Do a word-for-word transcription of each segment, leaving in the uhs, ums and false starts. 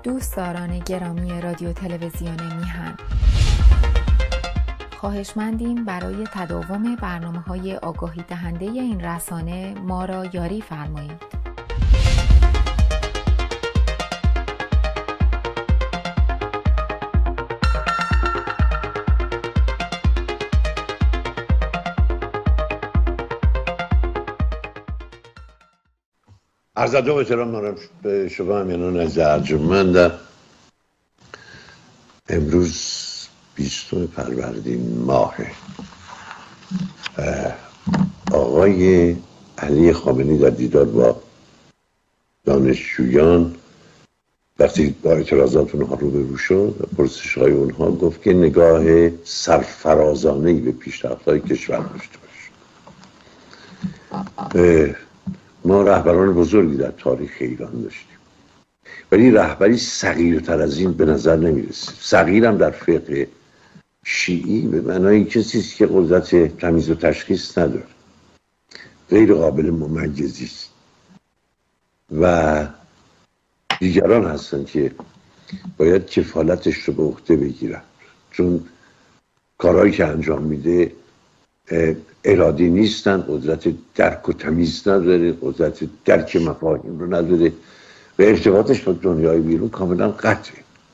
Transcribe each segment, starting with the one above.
دوستداران گرامی رادیو تلویزیون میهن، خواهشمندیم برای تداوم برنامه‌های آگاهی دهنده این رسانه ما را یاری فرمایید. عرض ادب و احترام دارم به شما همینان از ارجمند. امروز بیستم فروردین ماه. آقای علی خامنه‌ای در دیدار با دانشجویان وقتی با اعتراضات اونها روبرو شد و پرسش‌های اونها گفت که نگاه سرفرازانه‌ای به پیشرفت‌های کشور داشته باشه. ما رهبران بزرگی در تاریخ ایران داشتیم، ولی رهبری صغیرتر از این به نظر نمیرسه. صغیرم در فقه شیعی به معنای کسی است که قدرت تمیز و تشخیص نداره، غیر قابل ممیزی است و دیگران هستند که باید کفالتش رو به عهده بگیرن، چون کارهایی که انجام میده ارادی نیستن، قدرت درک و تمیز نداره، قدرت درک مفاهیم رو نداره و ارتباطش با دنیای بیرون کاملا قطعه.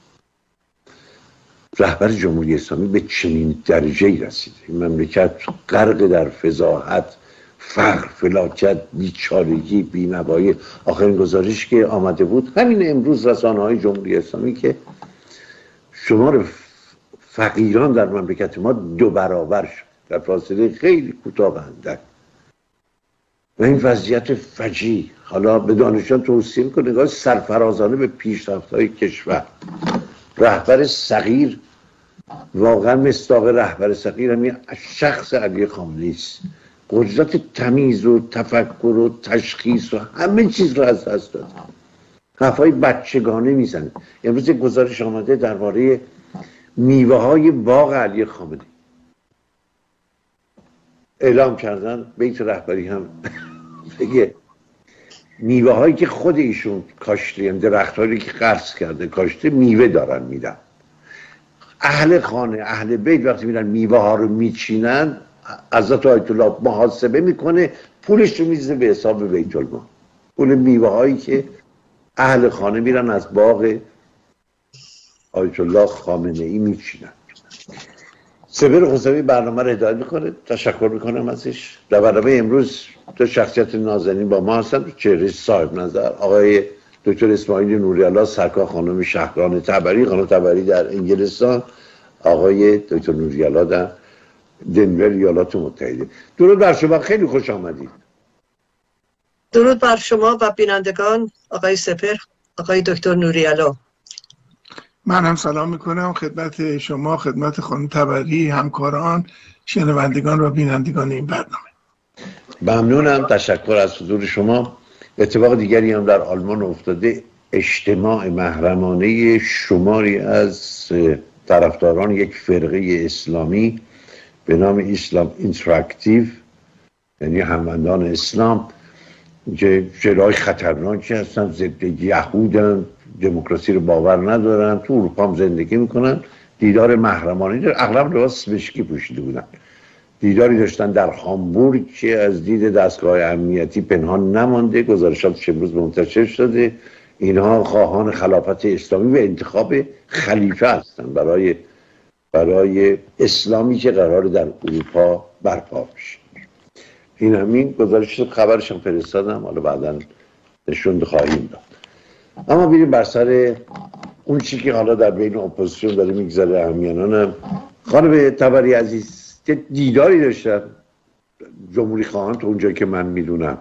رهبر جمهوری اسلامی به چنین درجه‌ای رسیده، این مملکت غرق در فضاحت، فقر، فلاکت، بیچارگی، بی‌نوایی. آخرین گزارش که آمده بود همین امروز رسانه‌های جمهوری اسلامی که شمار فقیران در مملکت ما دو برابر شد در فاصله خیلی کوتاه و اندک و این وضعیت فجیع. حالا به دانشجویان توصیه می‌کنه نگاه سرفرازانه به پیشرفت‌های کشور. رهبر صغیر واقعا مصداق رهبر صغیر همین شخص علی خامنه‌ای است. قدرت تمیز و تفکر و تشخیص و همه چیز رو از دست داد. حرفای بچگانه میزنه. امروز یک گزارش آمده درباره میوه‌های باغ علی خامنه‌ای. اعلام کردن بیت رهبری هم بگه میوه هایی که خود ایشون کاشته، یعنی درخت هایی که قرض کرده کاشته میوه دارن میدن. اهل خانه، اهل بیت وقتی میرن میوه ها رو میچینن، حضرت آیت الله محاسبه میکنه، پولش رو میزنه به حساب بیت المال. پول میوه هایی که اهل خانه میرن از باغ آیت الله خامنه‌ای میچینن. سپر خسروی برنامه رو هدایت میکنه، تشکر میکنم ازش. در برنامه امروز دو شخصیت نازنین با ما هستن، چهره صاحب نظر، آقای دکتر اسماعیل نوری‌الله سرکار خانم شهران تبری، خانم تبری در انگلستان، آقای دکتر نوری‌الله در دنور ایالات متحده. درود بر شما، خیلی خوش آمدید. درود بر شما و بینندگان آقای سپر، آقای دکتر نوری‌الله. من هم سلام میکنم خدمت شما، خدمت خانم تبری، همکاران، شنوندگان و بینندگان این برنامه. ممنونم، تشکر از حضور شما. اتفاق دیگری هم در آلمان افتاده. اجتماع محرمانه شماری از طرفداران یک فرقه اسلامی به نام اسلام اینتراکتیو، یعنی هموندان اسلام، که جلوی خطرناکی هستن، ضد یهودن، دموکراسی رو باور ندارن، تو اروپا هم زندگی میکنن، دیدار محرمانه دارن. اغلب لباس مشکی پوشیده بودن. دیداری داشتن در هامبورگ که از دید دستگاه امنیتی پنهان نمانده، گزارشاتش امروز منتشر شده. اینها خواهان خلافت اسلامی و انتخاب خلیفه هستن برای برای اسلامی که قرار در اروپا برپا بشه. این همین گزارش خبرش هم فرستادم، حالا بعداً نشون خواهیم داد. اما بیریم بر سر اون چی که حالا در بین اپوزیسیون داره میگذره. همیانانم خانم تبری عزیز دیداری داشتن جمهوری خواهان تو اونجایی که من میدونم.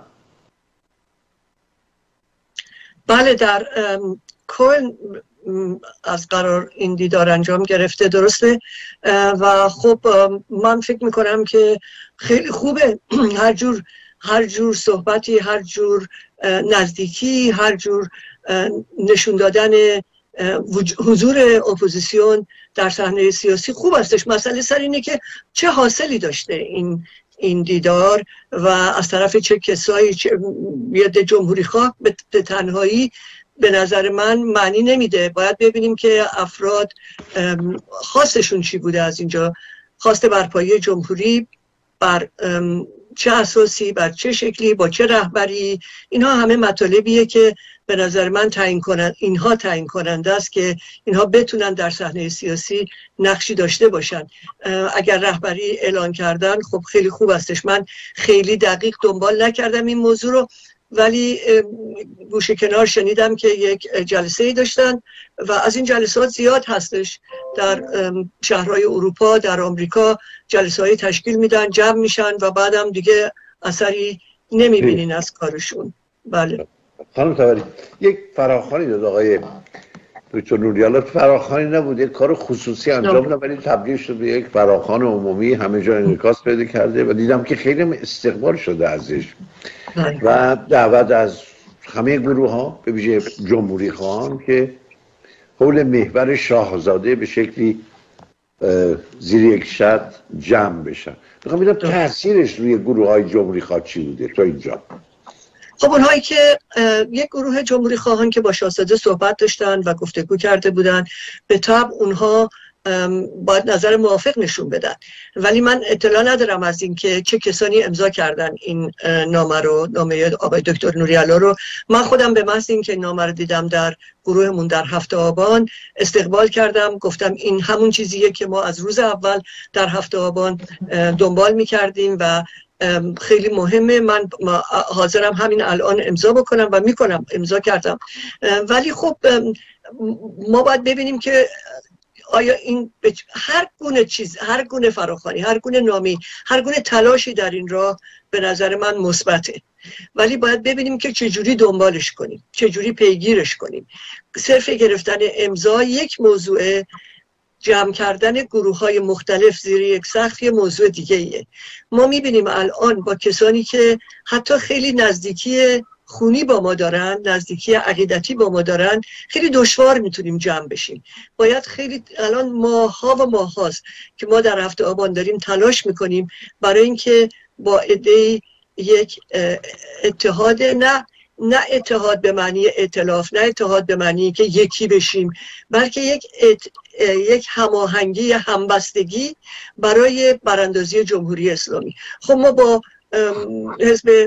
بله، در کل از قرار این دیدار انجام گرفته، درسته، و خب من فکر میکنم که خیلی خوبه هر جور هر جور صحبتی، هر جور نزدیکی، هر جور نشون دادن حضور اپوزیسیون در صحنه سیاسی خوب هستش. مسئله سر اینه که چه حاصلی داشته این این دیدار و از طرف چه کسایی، چه یه جمهوری خواه به تنهایی به نظر من معنی نمیده. باید ببینیم که افراد خواستشون چی بوده از اینجا، خواست برپایی جمهوری بر چه اساسی، بر چه شکلی، با چه رهبری. اینها همه مطالبیه که به نظر من تعیین کنند، اینها تعیین کننده است که اینها بتونن در صحنه سیاسی نقشی داشته باشن. اگر رهبری اعلان کردن خب خیلی خوب استش. من خیلی دقیق دنبال نکردم این موضوع رو، ولی گوشه کنار شنیدم که یک جلسه ای داشتن و از این جلسات زیاد هستش در شهرهای اروپا، در آمریکا جلسه های تشکیل میدن، جمع میشن و بعدم دیگه اثری نمیبینین از کارشون. بله خانم تبری، یک فراخوانی داد آقای دکتر نوریالا، فراخوانی نبود، یک کار خصوصی انجام داد ولی تبدیل شد به یک فراخوان عمومی، همه جا انعکاس پیدا کرده و دیدم که خیلی استقبال شده ازش و دعوت از همه گروه ها به ویژه جمهوری خواهان که حول محور شاهزاده به شکلی زیر یک شط جمع بشن. میخوام ببینم تاثیرش روی گروه های جمهوری خواه چی بوده تا اینجا. خب اونهایی که یک گروه جمهوری خواهان که با شاهزاده صحبت داشتن و گفتگو کرده بودن، به طبع اونها باید نظر موافق نشون بدن، ولی من اطلاع ندارم از این که چه کسانی امضا کردن این نامه رو، نامه آقای دکتر نوریالا رو. من خودم به محض این که نامه رو دیدم در گروهمون در هفته آبان استقبال کردم، گفتم این همون چیزیه که ما از روز اول در هفته آبان دنبال می‌کردیم و خیلی مهمه. من حاضرم همین الان امضا بکنم و میکنم، امضا کردم. ولی خب ما باید ببینیم که آیا این هر گونه چیز، هر گونه فراخوانی، هر گونه نامی، هر گونه تلاشی در این راه به نظر من مثبته، ولی باید ببینیم که چجوری دنبالش کنیم، چجوری پیگیرش کنیم. صرف گرفتن امضا یک موضوعه، جمع کردن گروه های مختلف زیر یک سقف یه موضوع دیگه ایه. ما میبینیم الان با کسانی که حتی خیلی نزدیکی خونی با ما دارن، نزدیکی عقیدتی با ما دارن، خیلی دشوار میتونیم جمع بشیم. باید خیلی الان ماها و ماهاست که ما در هفته آبان داریم تلاش میکنیم برای اینکه با عده یک اتحاد، نه نه اتحاد به معنی ائتلاف، نه اتحاد به معنی که یکی بشیم، بلکه یک ات... یک هماهنگی، همبستگی برای براندازی جمهوری اسلامی. خب ما با حزب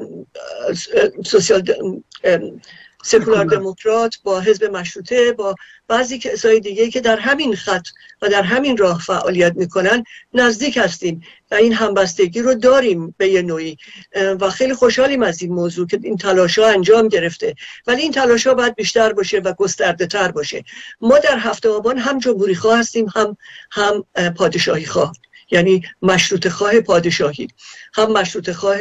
سوسیال سکولار دموکرات، با حزب مشروطه، با بعضی کسای دیگه که در همین خط و در همین راه فعالیت میکنن نزدیک هستیم و این همبستگی رو داریم به یه نوعی و خیلی خوشحالیم از این موضوع که این تلاش ها انجام گرفته، ولی این تلاش ها باید بیشتر باشه و گسترده تر باشه. ما در هفته آبان هم جمهوری خواه هستیم، هم هم پادشاهی خواه، یعنی مشروطه خواه پادشاهی، هم مشروطه خواه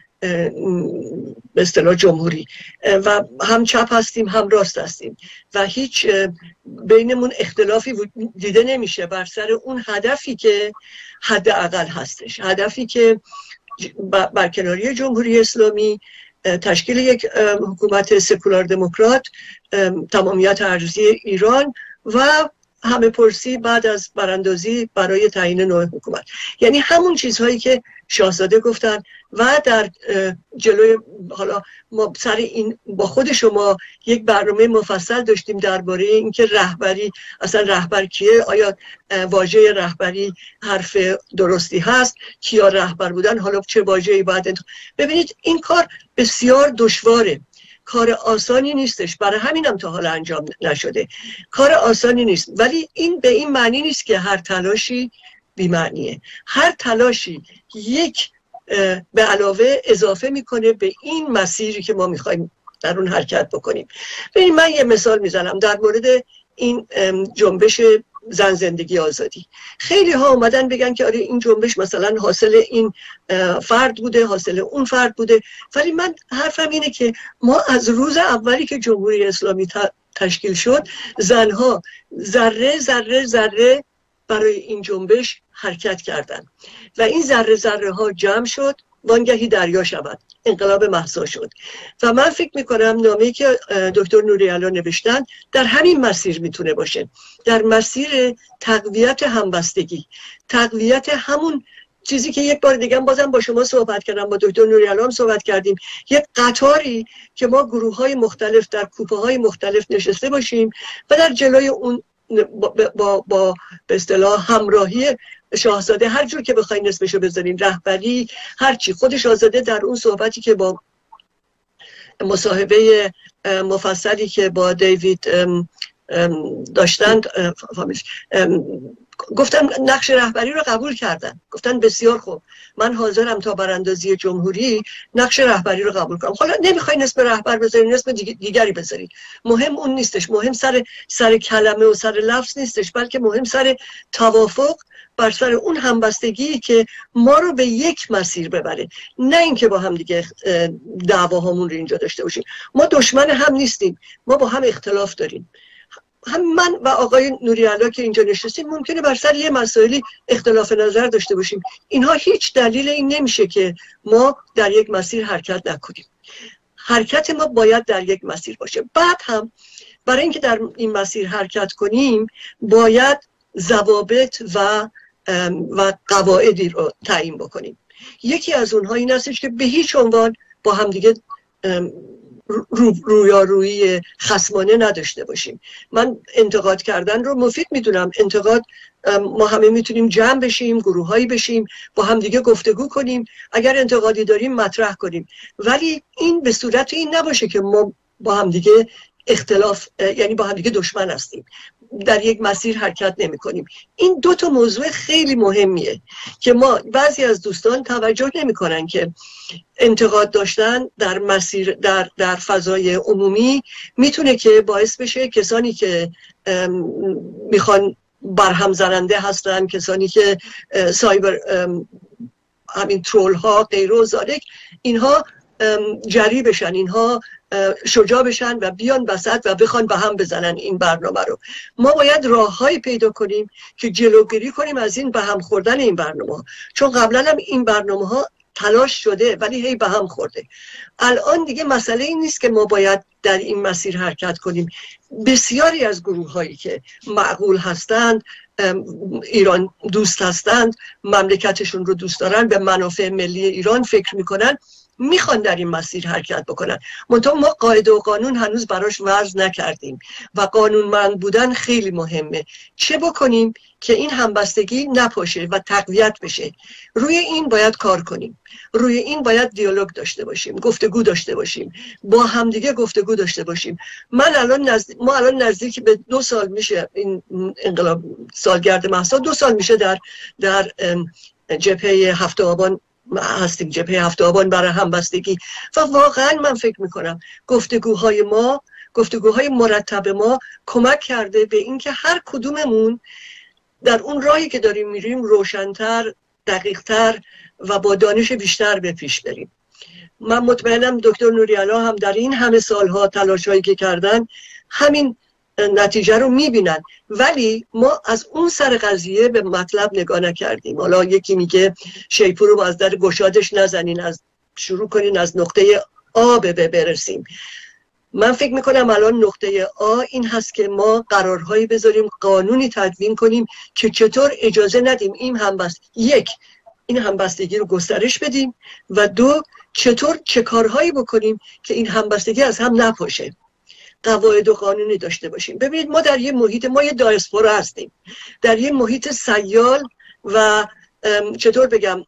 به اصطلاح جمهوری، و هم چپ هستیم هم راست هستیم و هیچ بینمون اختلافی دیده نمیشه بر سر اون هدفی که حداقل هستش، هدفی که برکناری جمهوری اسلامی، تشکیل یک حکومت سکولار دموکرات، تمامیت ارضی ایران و همه پرسی بعد از براندازی برای تعیین نوع حکومت. یعنی همون چیزهایی که شاهزاده گفتن و در جلوی، حالا ما سر این با خود شما یک برنامه مفصل داشتیم درباره اینکه رهبری، اصلا رهبر کیه، آیا واژه رهبری حرف درستی هست، کیا رهبر بودن، حالا چه واژه‌ای باید انتخاب. ببینید این کار بسیار دشواره، کار آسانی نیستش، برای همینم تا حالا انجام نشده، کار آسانی نیست، ولی این به این معنی نیست که هر تلاشی بی معنیه. هر تلاشی یک به علاوه اضافه میکنه به این مسیری که ما میخوایم در اون حرکت بکنیم. ببین من یه مثال میزنم در مورد این جنبش زن زندگی آزادی. خیلی ها اومدن بگن که آره این جنبش مثلا حاصل این فرد بوده، حاصل اون فرد بوده، ولی من حرفم اینه که ما از روز اولی که جمهوری اسلامی تشکیل شد، زنها ذره ذره ذره برای این جنبش حرکت کردن و این ذره ذره ها جمع شد، وانگهی دریا شود، انقلاب مهسا شد. و من فکر میکنم نامه‌ای که دکتر نوریالا نوشتن در همین مسیر میتونه باشه، در مسیر تقویت همبستگی، تقویت همون چیزی که یک بار دیگه بازم با شما صحبت کردم، با دکتر نوری‌علا هم صحبت کردیم، یک قطاری که ما گروه های مختلف در کوپه های مختلف نشسته باشیم و در جلوی اون با با, با به اصطلاح همراهی شاهزاده، هر جور که بخواید اسمشو بذارین، رهبری، هر چی، خود شاهزاده در اون صحبتی که با مصاحبه مفصلی که با دیوید داشتند گفتن نقش رهبری رو قبول کردن، گفتن بسیار خوب، من حاضرم تا براندازی جمهوری نقش رهبری رو قبول کنم. حالا نمیخواین اسم رهبر بذارین، اسم دیگری بذارین، مهم اون نیستش، مهم سر سر کلمه و سر لفظ نیستش، بلکه مهم سر توافق بر سر اون همبستگی که ما رو به یک مسیر ببره، نه اینکه با هم دیگه دعواهامون رو اینجا داشته باشیم. ما دشمن هم نیستیم، ما با هم اختلاف داریم. هم من و آقای نوری‌علا که اینجا نشستیم ممکنه بر سر یه مسائلی اختلاف نظر داشته باشیم، اینها هیچ دلیل این نمیشه که ما در یک مسیر حرکت نکنیم. حرکت ما باید در یک مسیر باشه. بعد هم برای اینکه در این مسیر حرکت کنیم باید ضوابط و و قواعدی رو تعیین بکنیم. یکی از اونها این هستش که به هیچ عنوان با هم دیگه رو رویارویی خصمانه نداشته باشیم. من انتقاد کردن رو مفید میدونم، انتقاد ما همه میتونیم جمع بشیم، گروهایی بشیم، با هم دیگه گفتگو کنیم، اگر انتقادی داریم مطرح کنیم، ولی این به صورت این نباشه که ما با هم دیگه اختلاف، یعنی با هم دیگه دشمن هستیم، در یک مسیر حرکت نمی کنیم. این دو تا موضوع خیلی مهمیه که ما بعضی از دوستان توجه نمی کنن که انتقاد داشتن در مسیر در در فضای عمومی میتونه که باعث بشه کسانی که میخوان برهم زننده هستن، کسانی که سایبر همین ترول ها غیر و ذالک، اینها جری بشن، اینها شجاع بشن و بیان وسط و بخوان به هم بزنن این برنامه رو. ما باید راههایی پیدا کنیم که جلوگیری کنیم از این به هم خوردن این برنامه ها، چون قبلا هم این برنامه ها تلاش شده ولی هی به هم خورده. الان دیگه مسئله این نیست که ما باید در این مسیر حرکت کنیم. بسیاری از گروه هایی که معقول هستند، ایران دوست هستند، مملکتشون رو دوست دارن، به منافع ملی ایران فکر میکنن، میخوان در این مسیر حرکت بکنن. منتها ما قاعده و قانون هنوز براش وضع نکردیم و قانونمند بودن خیلی مهمه. چه بکنیم که این همبستگی نپاشه و تقویت بشه؟ روی این باید کار کنیم، روی این باید دیالوگ داشته باشیم، گفتگو داشته باشیم، با همدیگه گفتگو داشته باشیم. من الان نزد... ما الان نزدیک به دو سال میشه این انقلاب سالگرد مهسا، دو سال میشه در در جبهه هفت آبان هستیم، جبهه هفت آبان برای همبستگی، و واقعا من فکر میکنم گفتگوهای ما، گفتگوهای مرتب ما کمک کرده به اینکه هر کدوممون در اون راهی که داریم میریم روشن‌تر، دقیق‌تر و با دانش بیشتر به پیش بریم. من مطمئنم دکتر نوری‌علا هم در این همه سالها تلاش‌هایی که کردن همین نتیجه رو میبینن، ولی ما از اون سر قضیه به مطلب نگاه نکردیم. حالا یکی میگه شیپور رو از در گشادش نزنین، از شروع کنین از نقطه آ به برسیم. من فکر میکنم الان نقطه آ این هست که ما قرارهایی بذاریم، قانونی تدوین کنیم که چطور اجازه ندیم این همبست یک این همبستگی رو گسترش بدیم، و دو چطور چه کارهایی بکنیم که این همبستگی از هم نپاشه، قواعد و قانونی داشته باشیم. ببینید ما در یه محیط، ما یه دایسپورا هستیم، در یه محیط سیال و چطور بگم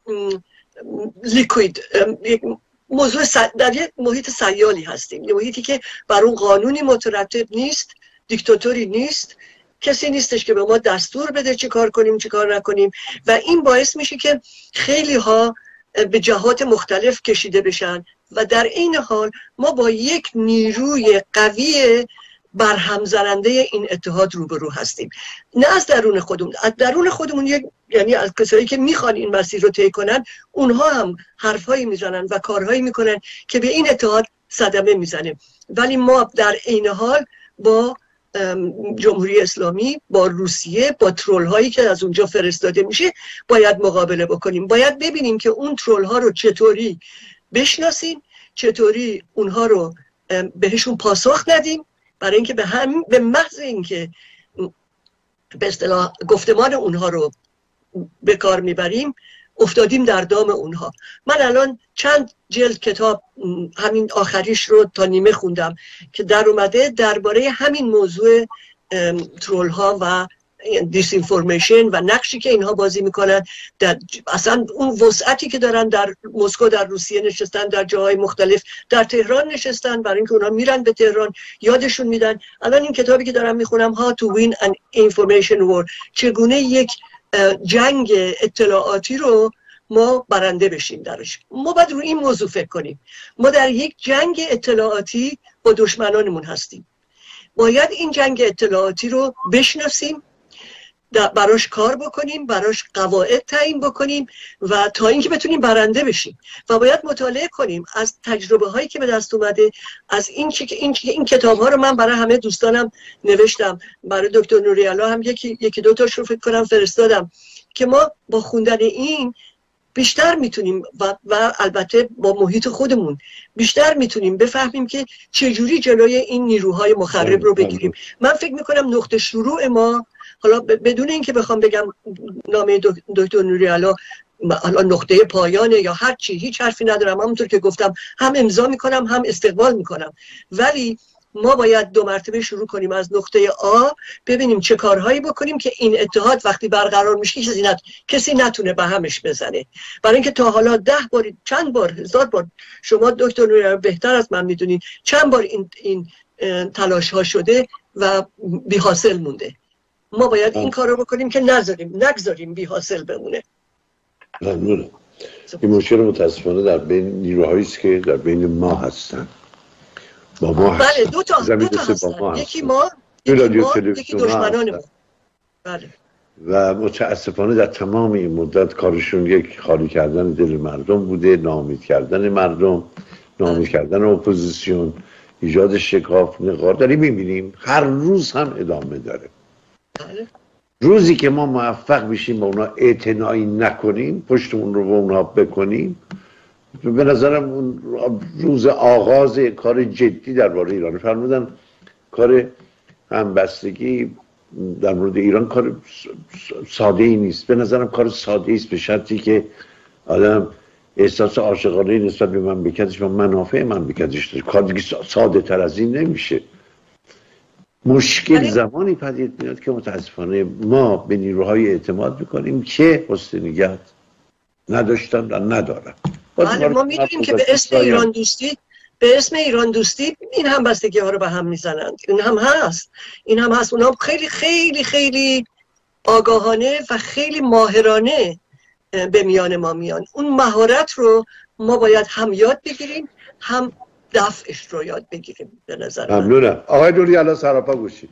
لیکوید، موضوع در یه محیط سیالی هستیم، یه محیطی که بر اون قانونی مترتب نیست، دیکتاتوری نیست، کسی نیستش که به ما دستور بده چه کار کنیم چه کار نکنیم، و این باعث میشه که خیلی ها به جهات مختلف کشیده بشن و در این حال ما با یک نیروی قوی برهم زننده این اتحاد روبرو هستیم. نه از درون خودمون، از درون خودمون یک، یعنی از کسایی که میخوان این مسیر رو طی کنن، اونها هم حرفایی میزنن و کارهایی میکنن که به این اتحاد صدمه میزنه، ولی ما در این حال با جمهوری اسلامی، با روسیه، با ترول هایی که از اونجا فرستاده میشه باید مقابله بکنیم. باید ببینیم که اون ترول ها رو چطوری بشناسیم، چطوری اونها رو بهشون پاسخ ندیم، برای اینکه به هم به محض اینکه به اصطلاح گفتمان اونها رو به کار میبریم افتادیم در دام اونها. من الان چند جلد کتاب همین آخریش رو تا نیمه خوندم که در اومده درباره همین موضوع ترول ها و دیس اینفورمیشن و نقشی که اینها بازی میکنن، در اصلا اون وسعتی که دارن در مسکو، در روسیه نشستن، در جاهای مختلف، در تهران نشستن، برای اینکه اونها میرن به تهران یادشون میدن. الان این کتابی که دارم میخونم How to Win an Information War، چگونه یک جنگ اطلاعاتی رو ما برنده بشیم درش. ما باید روی این موضوع فکر کنیم. ما در یک جنگ اطلاعاتی با دشمنانمون هستیم. باید این جنگ اطلاعاتی رو بشناسیم، براش کار بکنیم، براش قواعد تعیین بکنیم و تا اینکه بتونیم برنده بشیم. و باید مطالعه کنیم از تجربه هایی که به دست اومده، از این چی که این, این کتاب ها رو من برای همه دوستانم نوشتم، برای دکتر نوری‌الله هم یکی یکی دو تاش رو فکر کنم فرستادم که ما با خوندن این بیشتر میتونیم و, و البته با محیط خودمون بیشتر میتونیم بفهمیم که چجوری جلوی این نیروهای مخرب رو بگیریم. من فکر میکنم نقطه شروع ما، حالا بدون اینکه بخوام بگم نامه دکتر نوری‌الله حالا نقطه پایانه یا هر چی، هیچ حرفی ندارم، همونطور که گفتم هم امضا میکنم هم استقبال میکنم، ولی ما باید دو مرتبه شروع کنیم از نقطه آ، ببینیم چه کارهایی بکنیم که این اتحاد وقتی برقرار میشه کسی نت... کسی نتونه به همش بزنه. برای اینکه تا حالا ده بار، چند بار، هزار بار، شما دکتر نوری‌الله بهتر از من میدونید چند بار این این تلاش ها شده و بی حاصل مونده. ما باید این کار رو بکنیم که نذاریم نگذاریم بی حاصل بمونه. ممنونم. این مشکل متاسفانه در بین نیروهایی است که در بین ما هستن، با ما هستن. بله، دو تا دو تا هستن. ما یکی ما یکی, ما، یکی دشمنانمون. بله. و متاسفانه در تمام این مدت کارشون یک خالی کردن دل مردم بوده، ناامید کردن مردم، ناامید کردن اپوزیسیون، ایجاد شکاف، نقار. داریم میبینیم هر روز هم ادامه داره. روزی که ما موفق بشیم با اونا اعتنایی نکنیم، پشتمون رو به اونا بکنیم، به نظرم اون روز آغاز کار جدی درباره ایران. فرمودن کار همبستگی در مورد ایران کار ساده ای نیست. به نظرم کار ساده است به شرطی که آدم احساس عاشقانه نسبت به مملکتش و منافع مملکتش داره. کار دیگه ساده تر از این نمیشه. مشکل زمانی پدید میاد که متاسفانه ما به نیروهای اعتماد میکنیم که حسن نیت نداشتن و ندارن. بله، ما میدونیم که به اسم ایران دوستی به اسم ایران دوستی این همبستگی ها رو به هم میزنند. این هم هست این هم هست اونا خیلی خیلی خیلی آگاهانه و خیلی ماهرانه به میان ما میان. اون مهارت رو ما باید هم یاد بگیریم هم دفعش رو یاد بگیریم. به نظر من ممنونم. آقای نوری‌الله سراپا گوشید.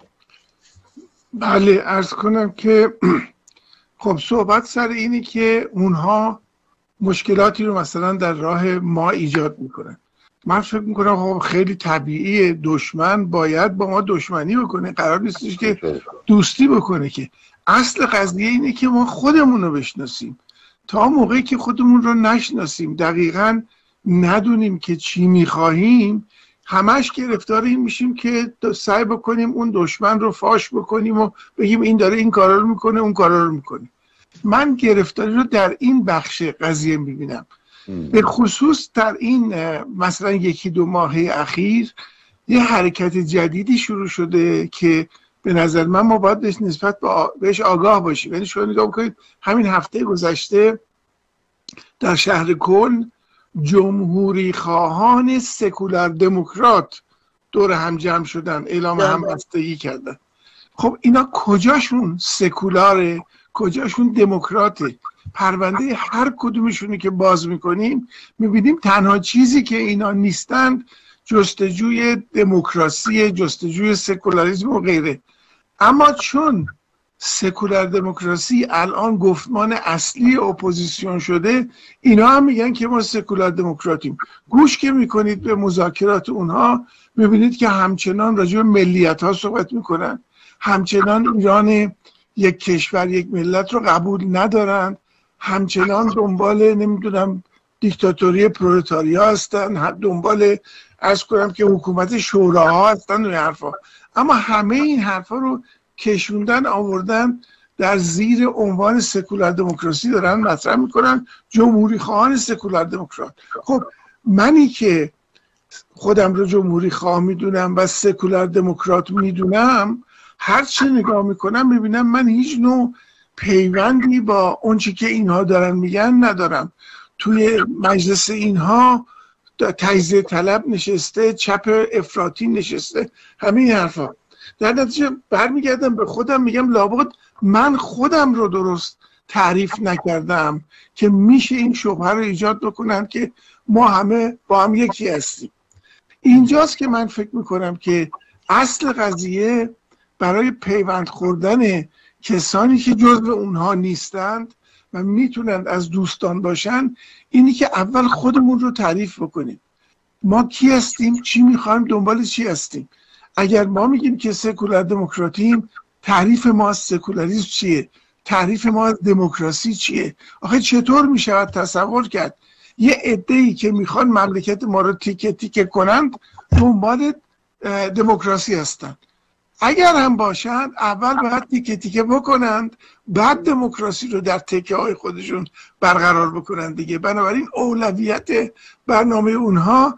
بله، عرض کنم که خب صحبت سر اینی که اونها مشکلاتی رو مثلا در راه ما ایجاد میکنن. من فکر میکنم خب خیلی طبیعیه، دشمن باید با ما دشمنی بکنه، قرار نیستش که دوستی بکنه. که اصل قضیه اینه که ما خودمون رو بشناسیم. تا موقعی که خودمون رو نشناسیم، دقیقاً ندونیم که چی میخواهیم، همش گرفتار این میشیم که سعی بکنیم اون دشمن رو فاش بکنیم و بگیم این داره این کارا رو میکنه اون کارا رو میکنه. من گرفتاری رو در این بخش قضیه میبینم. به خصوص در این مثلا یکی دو ماه اخیر یه حرکت جدیدی شروع شده که به نظر من ما باید نسبت بهش آگاه باشیم. یعنی شما نگاه کنید همین هفته گذشته در شهر کلن جمهوری خواهان سکولار دموکرات دور هم جمع شدن، اعلام همبستگی کردن. خب اینا کجاشون سکولاره، کجاشون دموکراته؟ پرونده هر کدومشونی که باز میکنیم میبینیم تنها چیزی که اینا نیستن جستجوی دموکراسی، جستجوی سکولاریسم و غیره. اما چون سکولار دموکراسی الان گفتمان اصلی اپوزیسیون شده، اینا هم میگن که ما سکولار دموکراتیم. گوش که میکنید به مذاکرات اونها میبینید که همچنان راجع به ملیت ها صحبت میکنن، همچنان ایران یک کشور یک ملت رو قبول ندارن، همچنان دنبال نمیدونم دیکتاتوری پرولتاریا هستن، دنبال عرض کنم که حکومت شوراها هستن و حرفا. اما همه این حرفا رو کشوندن آوردن در زیر عنوان سکولار دموکراسی دارن مطرح میکنن، جمهوری خواهان سکولار دموکرات. خب منی که خودم رو جمهوری خواه میدونم و سکولار دموکرات میدونم، هر چه نگاه میکنم میبینم من هیچ نوع پیوندی با اون چی که اینها دارن میگن ندارم. توی مجلس اینها تجزیه طلب نشسته، چپ افراطی نشسته، همه این حرفا. در نتیجه برمیگردم به خودم میگم لابد من خودم رو درست تعریف نکردم که میشه این شبهه رو ایجاد بکنم که ما همه با هم یکی هستیم. اینجاست که من فکر میکنم که اصل قضیه برای پیوند خوردن کسانی که جزو اونها نیستند و میتونند از دوستان باشن اینی که اول خودمون رو تعریف بکنیم. ما کی هستیم؟ چی میخوایم؟ دنبال چی هستیم؟ اگر ما میگیم که سکولار دموکراتیم، تعریف ما از سکولاریسم چیه؟ تعریف ما از دموکراسی چیه؟ آخه چطور میشود تصور کرد یه عده‌ای که میخوان مملکت ما رو تیکه تیکه کنند دنبال دموکراسی هستند؟ اگر هم باشند اول باید تیکه تیکه بکنند، بعد دموکراسی رو در تکه های خودشون برقرار بکنند دیگه. بنابراین اولویت برنامه اونها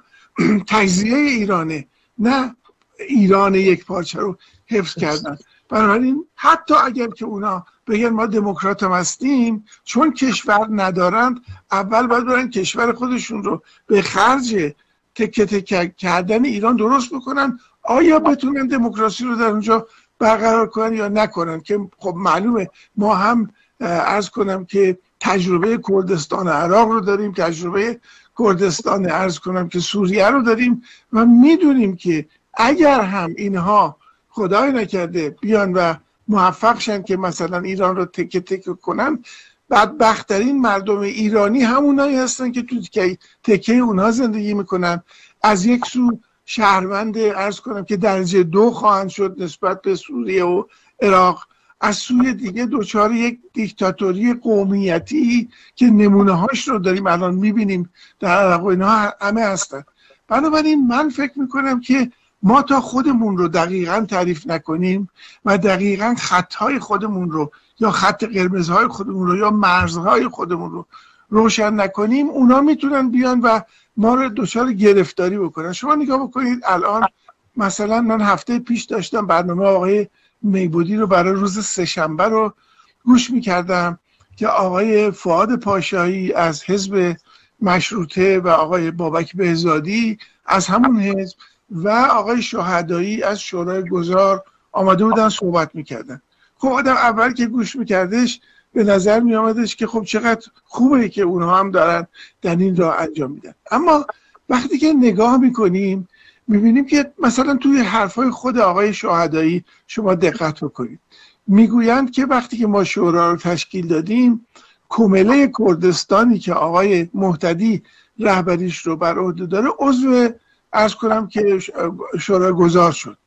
تجزیه ایرانه، نه ایران یک پارچه رو حفظ کردن. بنابراین حتی اگر که اونا بگن ما دموکرات هم هستیم، چون کشور ندارند اول باید برن کشور خودشون رو به خرج تکه تکه کردن ایران درست بکنن، آیا بتونن دموکراسی رو در اونجا برقرار کنن یا نکنن. که خب معلومه ما هم عرض کنم که تجربه کردستان عراق رو داریم، تجربه کردستان عرض کنم که سوریه رو داریم و میدونیم که اگر هم اینها خدای نکرده بیان و موفق شن که مثلا ایران رو تکه تکه کنن، بدبخت‌ترین مردم ایرانی همونایی هستن که تو تکه تکه اونها زندگی میکنن. از یک سو شهروند عرض کنم که درجه دو خواهند شد نسبت به سوریه و عراق، از سوی دیگه دوچار یک دیکتاتوری قومیتی که نمونه هاش رو داریم الان میبینیم در عراق و اینها همه هستن. بنابراین من فکر میکنم که ما تا خودمون رو دقیقاً تعریف نکنیم و دقیقاً خطهای خودمون رو یا خط قرمزهای خودمون رو یا مرزهای خودمون رو روشن نکنیم، اونا میتونن بیان و ما رو دچار گرفتاری بکنن. شما نگاه بکنید الان مثلا من هفته پیش داشتم برنامه آقای میبودی رو برای روز سه‌شنبه رو گوش میکردم که آقای فؤاد پاشایی از حزب مشروطه و آقای بابک بهزادی از همون حزب و آقای شهدایی از شورای گذار آمده بودن صحبت میکردن. خب آدم اول که گوش میکردش به نظر میامدش که خب چقدر خوبه که اونها هم دارن در این راه انجام میدن. اما وقتی که نگاه میکنیم میبینیم که مثلا توی حرفای خود آقای شهدایی شما دقت بکنید، میگویند که وقتی که ما شورا رو تشکیل دادیم، کمله کردستانی که آقای مهتدی رهبریش رو بر عهده داره عضو عرض کنم که شورای گذار شد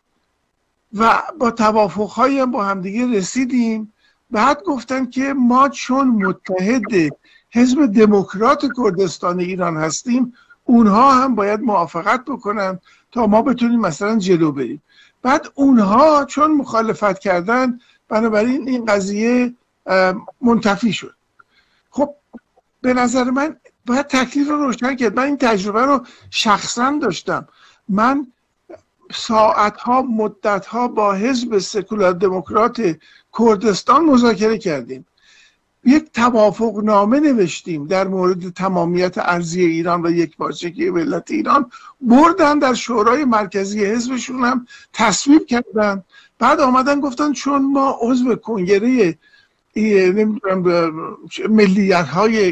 و با توافق‌های با همدیگه رسیدیم. بعد گفتن که ما چون متحد حزب دموکرات کردستان ایران هستیم، اونها هم باید موافقت بکنن تا ما بتونیم مثلا جلو بریم. بعد اونها چون مخالفت کردن، بنابراین این قضیه منتفی شد. خب به نظر من باید تکلیف رو روشن کرد. من این تجربه رو شخصا داشتم. من ساعتها مدتها با حزب سکولار دموکرات کردستان مذاکره کردیم، یک توافق نامه نوشتیم در مورد تمامیت ارضی ایران و یک پارچگی ملت ایران. بردن در شورای مرکزی حزبشون هم تصویب کردن. بعد آمدن گفتن چون ما عضو کنگره نمیدونم ملیت های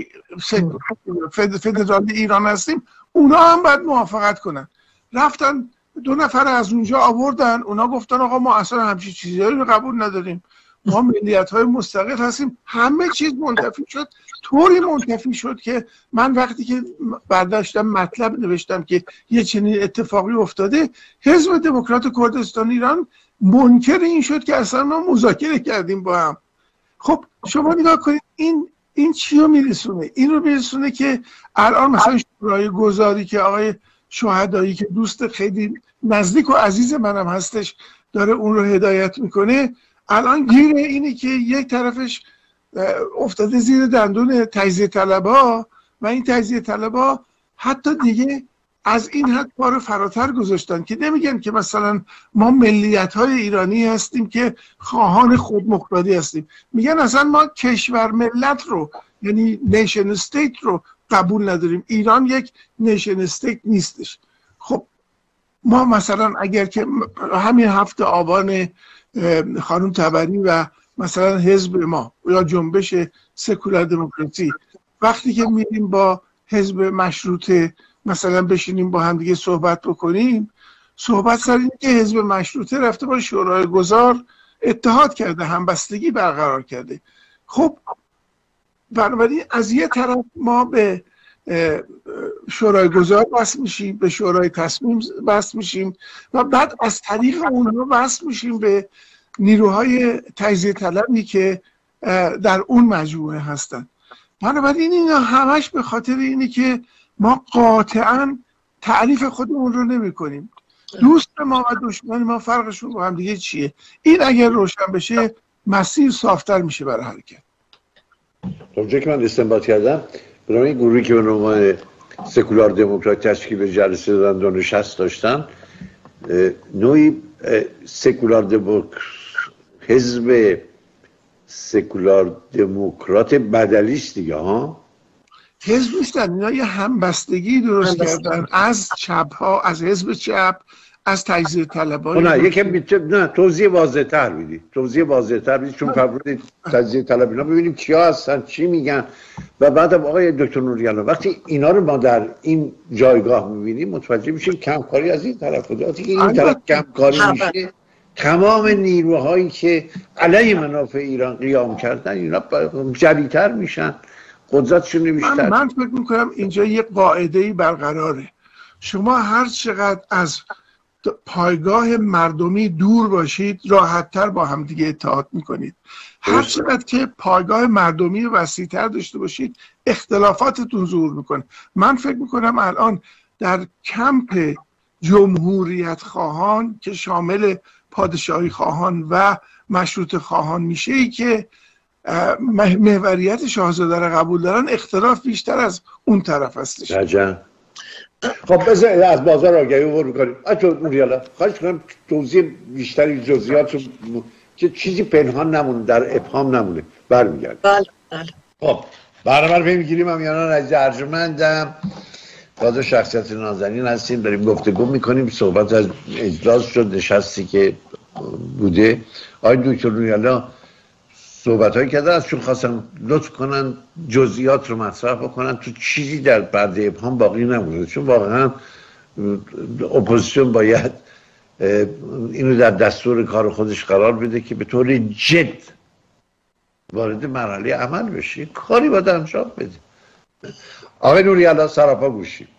فدرال ایران هستیم، اونا هم باید موافقت کنن. رفتن دو نفر از اونجا آوردن، اونا گفتن آقا ما اصلا همچین چیزی رو قبول نداریم، ما ملیت های مستقل هستیم. همه چیز منتفی شد. طوری منتفی شد که من وقتی که برداشتم مطلب نوشتم که یه چنین اتفاقی افتاده، حزب دموکرات کردستان ایران منکر این شد که اصلا ما مذاکره کردیم با هم. خب شما نگاه کنید این این چی رو میرسونه؟ این رو میرسونه که الان مثلا شورای گذاری که آقای شهدایی که دوست خیلی نزدیک و عزیز منم هستش داره اون رو هدایت میکنه، الان گیر اینه که یک طرفش افتاده زیر دندون تجزیه طلبها و این تجزیه طلبها حتی دیگه از این حد کار فراتر گذاشتن که نمیگن که مثلا ما ملیت های ایرانی هستیم که خواهان خودمختاری هستیم، میگن اصلا ما کشور ملت رو یعنی نیشن استیت رو قبول نداریم، ایران یک نیشن استیت نیستش. خب ما مثلا اگر که همین هفته آبان خانم تبری و مثلا حزب ما یا جنبش سکولار دموکراسی وقتی که میریم با حزب مشروطه مثلا بشینیم با هم دیگه صحبت بکنیم، صحبت سر اینه که حزب مشروطه رفته با شورای گذار اتحاد کرده، همبستگی برقرار کرده. خب بنابراین از یه طرف ما به شورای گذار بس میشیم، به شورای تصمیم بس میشیم و بعد از طریق اونها بس میشیم به نیروهای تجزیه طلبی که در اون مجموعه هستن. بنابراین اینا همش به خاطر اینه که ما قاطعا تعریف خودمون رو نمی کنیم. دوست ما و دشمن ما فرقشون با هم دیگه چیه؟ این اگر روشن بشه مسیر صافتر میشه برای حرکت. اونجا که من استنباط کردم برای این گروهی که به عنوان سکولار دموکرات تشکیل جلسه دادن و نشست داشتن، نوعی سکولار دموکرات حزب سکولار دموکرات بدلیست دیگه ها، حزب نیستن، اینا یه همبستگی درست کردن از چپ ها، از حزب چپ، از تجزیه طلبان. نه یکم بیت... نه توضیح واضح تر بدید، توضیح واضح تر بدید، چون فرمودید تجزیه طلب اینا ببینیم کیا هستن چی میگن. و بعدم آقای دکتر نوری‌الله وقتی اینا رو ما در این جایگاه میبینیم متوجه میشیم کمکاری از این طرف بوده، وقتی این طرف کمکاری میشه تمام نیروهایی که علیه منافع ایران قیام کردن اینا جری‌تر میشن، قدرتشون بیشتر. من, من فکر میکنم اینجا یک قاعده‌ای برقراره، شما هر چقدر از پایگاه مردمی دور باشید راحت‌تر با هم دیگه اتحاد میکنید، هر چقدر که پایگاه مردمی وسیع‌تر داشته باشید اختلافاتتون ظهور میکنه. من فکر میکنم الان در کمپ جمهوریت خواهان که شامل پادشاهی خواهان و مشروط خواهان میشه ای که محوریت شاهزاده را قبول دارن، اختلاف بیشتر از اون طرف هستش. عجب. خب بذار از بازار آگهی عبور می‌کنیم. آقای نوری‌الله خواهش کنم توضیح بیشتری جزئیات رو که چیزی پنهان نمونه، در ابهام نمونه برمیگردیم. بله بله. خب برنامه رو می‌گیریم. امیانان عزیز ارجمندم، باز شخصیت نازنین هستیم، داریم گفتگو می‌کنیم. صحبت از اجلاس شد، نشستی که بوده. آقای دکتر نوری‌الله صحبت‌هایی کردن، ازشون خواستم لطف کنن جزئیات رو مطرح بکنن، تو چیزی در پرده ابهام باقی نمونه، چون واقعا اپوزیسیون باید اینو در دستور کار خودش قرار بده که به طور جد وارد مرحله عمل بشه، کاری باید انجام بده. آقای نوری‌الله سراپا گوشی.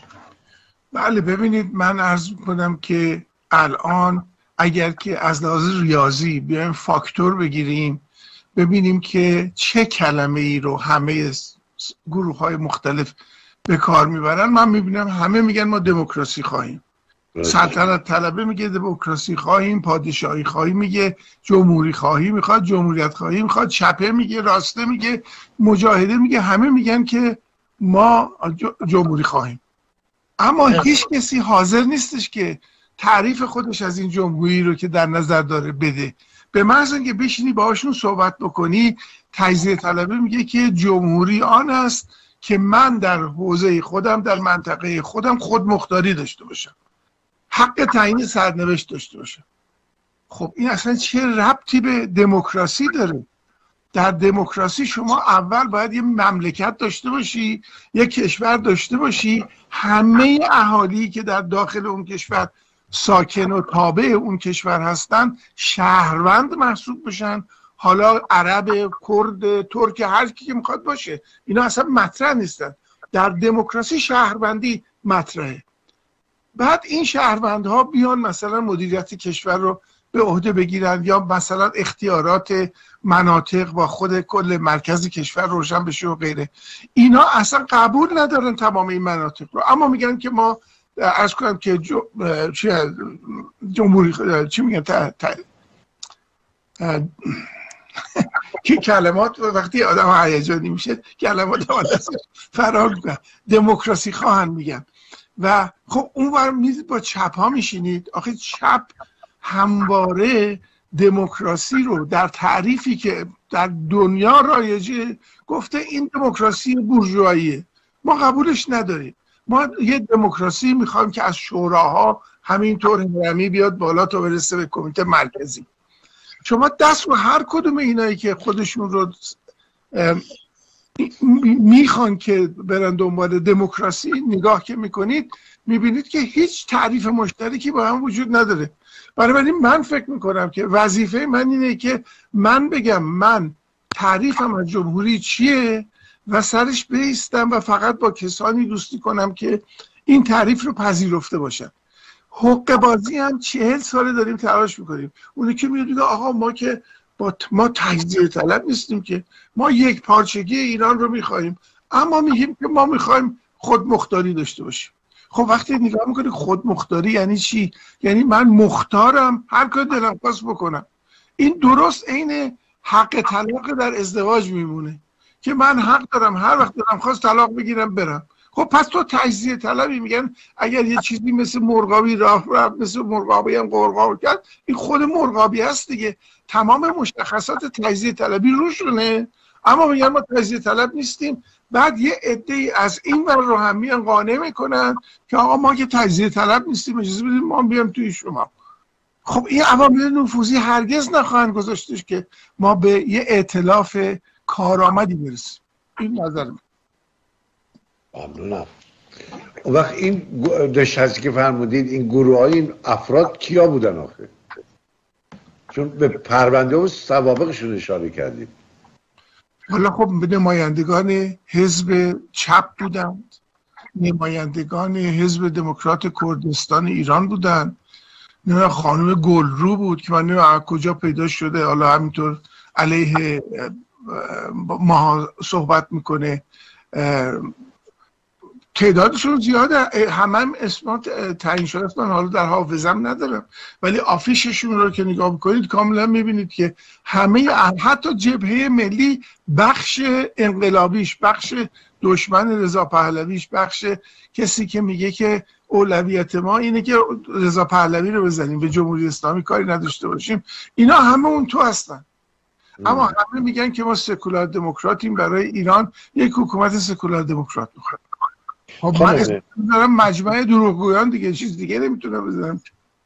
بله ببینید، من عرض می‌کنم که الان اگر که از لحاظ ریاضی بیایم فاکتور بگیریم ببینیم که چه کلمه ای رو همه گروه های مختلف به کار میبرن، من میبینم همه میگن ما دموکراسی خواهیم. سلطنت طلبه میگه دموکراسی خواهیم، پادشاهی خواهی میگه جمهوری خواهی میخواد، جمهوریت خواهی میخواد، چپه میگه، راسته میگه، مجاهده میگه، همه میگن که ما جمهوری خواهیم. اما هیچ کسی حاضر نیستش که تعریف خودش از این جمهوری رو که در نظر داره بده. به محض اینکه بشینی باهاشون صحبت بکنی، تجزیه طلبه میگه که جمهوری آن است که من در حوزه خودم، در منطقه خودم خودمختاری داشته باشم، حق تعیین سرنوشت داشته باشم. خب این اصلا چه ربطی به دموکراسی داره؟ در دموکراسی شما اول باید یه مملکت داشته باشی، یه کشور داشته باشی، همه اهالی که در داخل اون کشور ساکن و تابع اون کشور هستن شهروند محسوب بشن، حالا عرب، کرد، ترک، هر کی که میخواد باشه، اینا اصلا مطرح نیستن. در دموکراسی شهروندی مطرحه. بعد این شهروندها بیان مثلا مدیریت کشور رو به عهده بگیرن یا مثلا اختیارات مناطق با خود کل مرکز کشور روشن بشه و غیره. اینا اصلا قبول ندارن تمام این مناطق رو، اما میگن که ما عرض کنم که جو... چی جمهوری چی میگن تا... تا... که کلمات وقتی آدم هیجانی میشه کلمات آدم فرار میکنن، دموکراسی خواهن میگن. و خب اون ور میز با چپ ها میشینید. آخه چپ همواره دموکراسی رو در تعریفی که در دنیا رایجه گفته این دموکراسی بورژواییه، ما قبولش نداریم. ما یه دموکراسی میخوایم که از شوراها همینطور هرمی بیاد بالا تا برسه به کمیته مرکزی. شما دست رو هر کدوم اینایی که خودشون رو میخوان که برن دنبال دموکراسی نگاه که میکنید میبینید که هیچ تعریف مشترکی با هم وجود نداره. بنابراین من فکر میکنم که وظیفه من اینه که من بگم من تعریفم از جمهوری چیه و سرش بایستم و فقط با کسانی دوستی کنم که این تعریف رو پذیرفته باشن. حقه بازی هم چهل ساله داریم تلاش میکنیم. اونی که میگه آقا ما که با ما تجزیه طلب نیستیم، که ما یک پارچگی ایران رو میخوایم، اما میگیم که ما میخوایم خودمختاری داشته باشیم. خب وقتی نگاه میکنی خودمختاری یعنی چی؟ یعنی من مختارم هر کار دلم خواست بکنم. این درست عین حق طلاق در ازدواج میمونه که من حق دارم هر وقت دلم خواست طلاق بگیرم برم. خب پس تو تجزیه طلبی. میگن اگر یه چیزی مثل مرغابی راه رفت، مثل مرغابی هم قرقاب کرد، این خود مرغابی هست دیگه. تمام مشخصات تجزیه طلبی روشونه، اما میگن ما تجزیه طلب نیستیم. بعد یه عده‌ای از این ور رو هم میان قانع میکنن که آقا ما که تجزیه طلب نیستیم، اجازه بدید ما بیام توی شما. خب این عوامل نفوذی هرگز نخواهند گذاشتش که ما به یه ائتلاف کارآمدی برسیم. این نظر من. ممنونم. اون وقت این نشستی که فرمودید این گروه های این افراد کیا بودن آخه؟ چون به پرونده و سوابقشون اشاره کردیم. حالا خب نمایندگان حزب چپ بودند، نمایندگان حزب دموکرات کردستان ایران بودند، نه خانم گلرو بود که من نمیدونم کجا پیدا شده، حالا همینطور علیه ما صحبت میکنه. تعدادشون زیاده، همه هم اسمات تعیین شده است، من حالا در حافظم ندارم، ولی آفیششون رو که نگاه بکنید کاملا میبینید که همه، حتی جبهه ملی بخش انقلابیش، بخش دشمن رضا پهلویش، بخش کسی که میگه که اولویت ما اینه که رضا پهلوی رو بزنیم، به جمهوری اسلامی کاری نداشته باشیم، اینا همه اون تو هستن. اما همه میگن که ما سکولار دموکراتیم، برای ایران یک حکومت سکولار دموکرات میخوایم. خب من اسم دارم مجمع دروغگویان دیگه، چیز دیگه نمیتونم بزنم.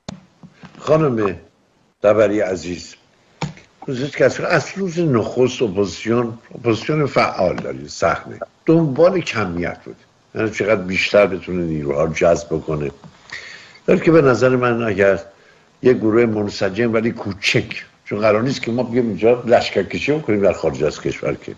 خانم دبری عزیز، روزش که از روز نخست اپوزیسیون اپوزیسیون فعال دارید، صحنه دنبال کمیت بود، یعنی چقدر بیشتر بتونه نیروها رو جذب بکنه. در که به نظر من اگر یک گروه منسجم ولی کوچک، چون قرار نیست که ما بگیم اینجا لشکرکشی بکنیم در خارج از کشور، که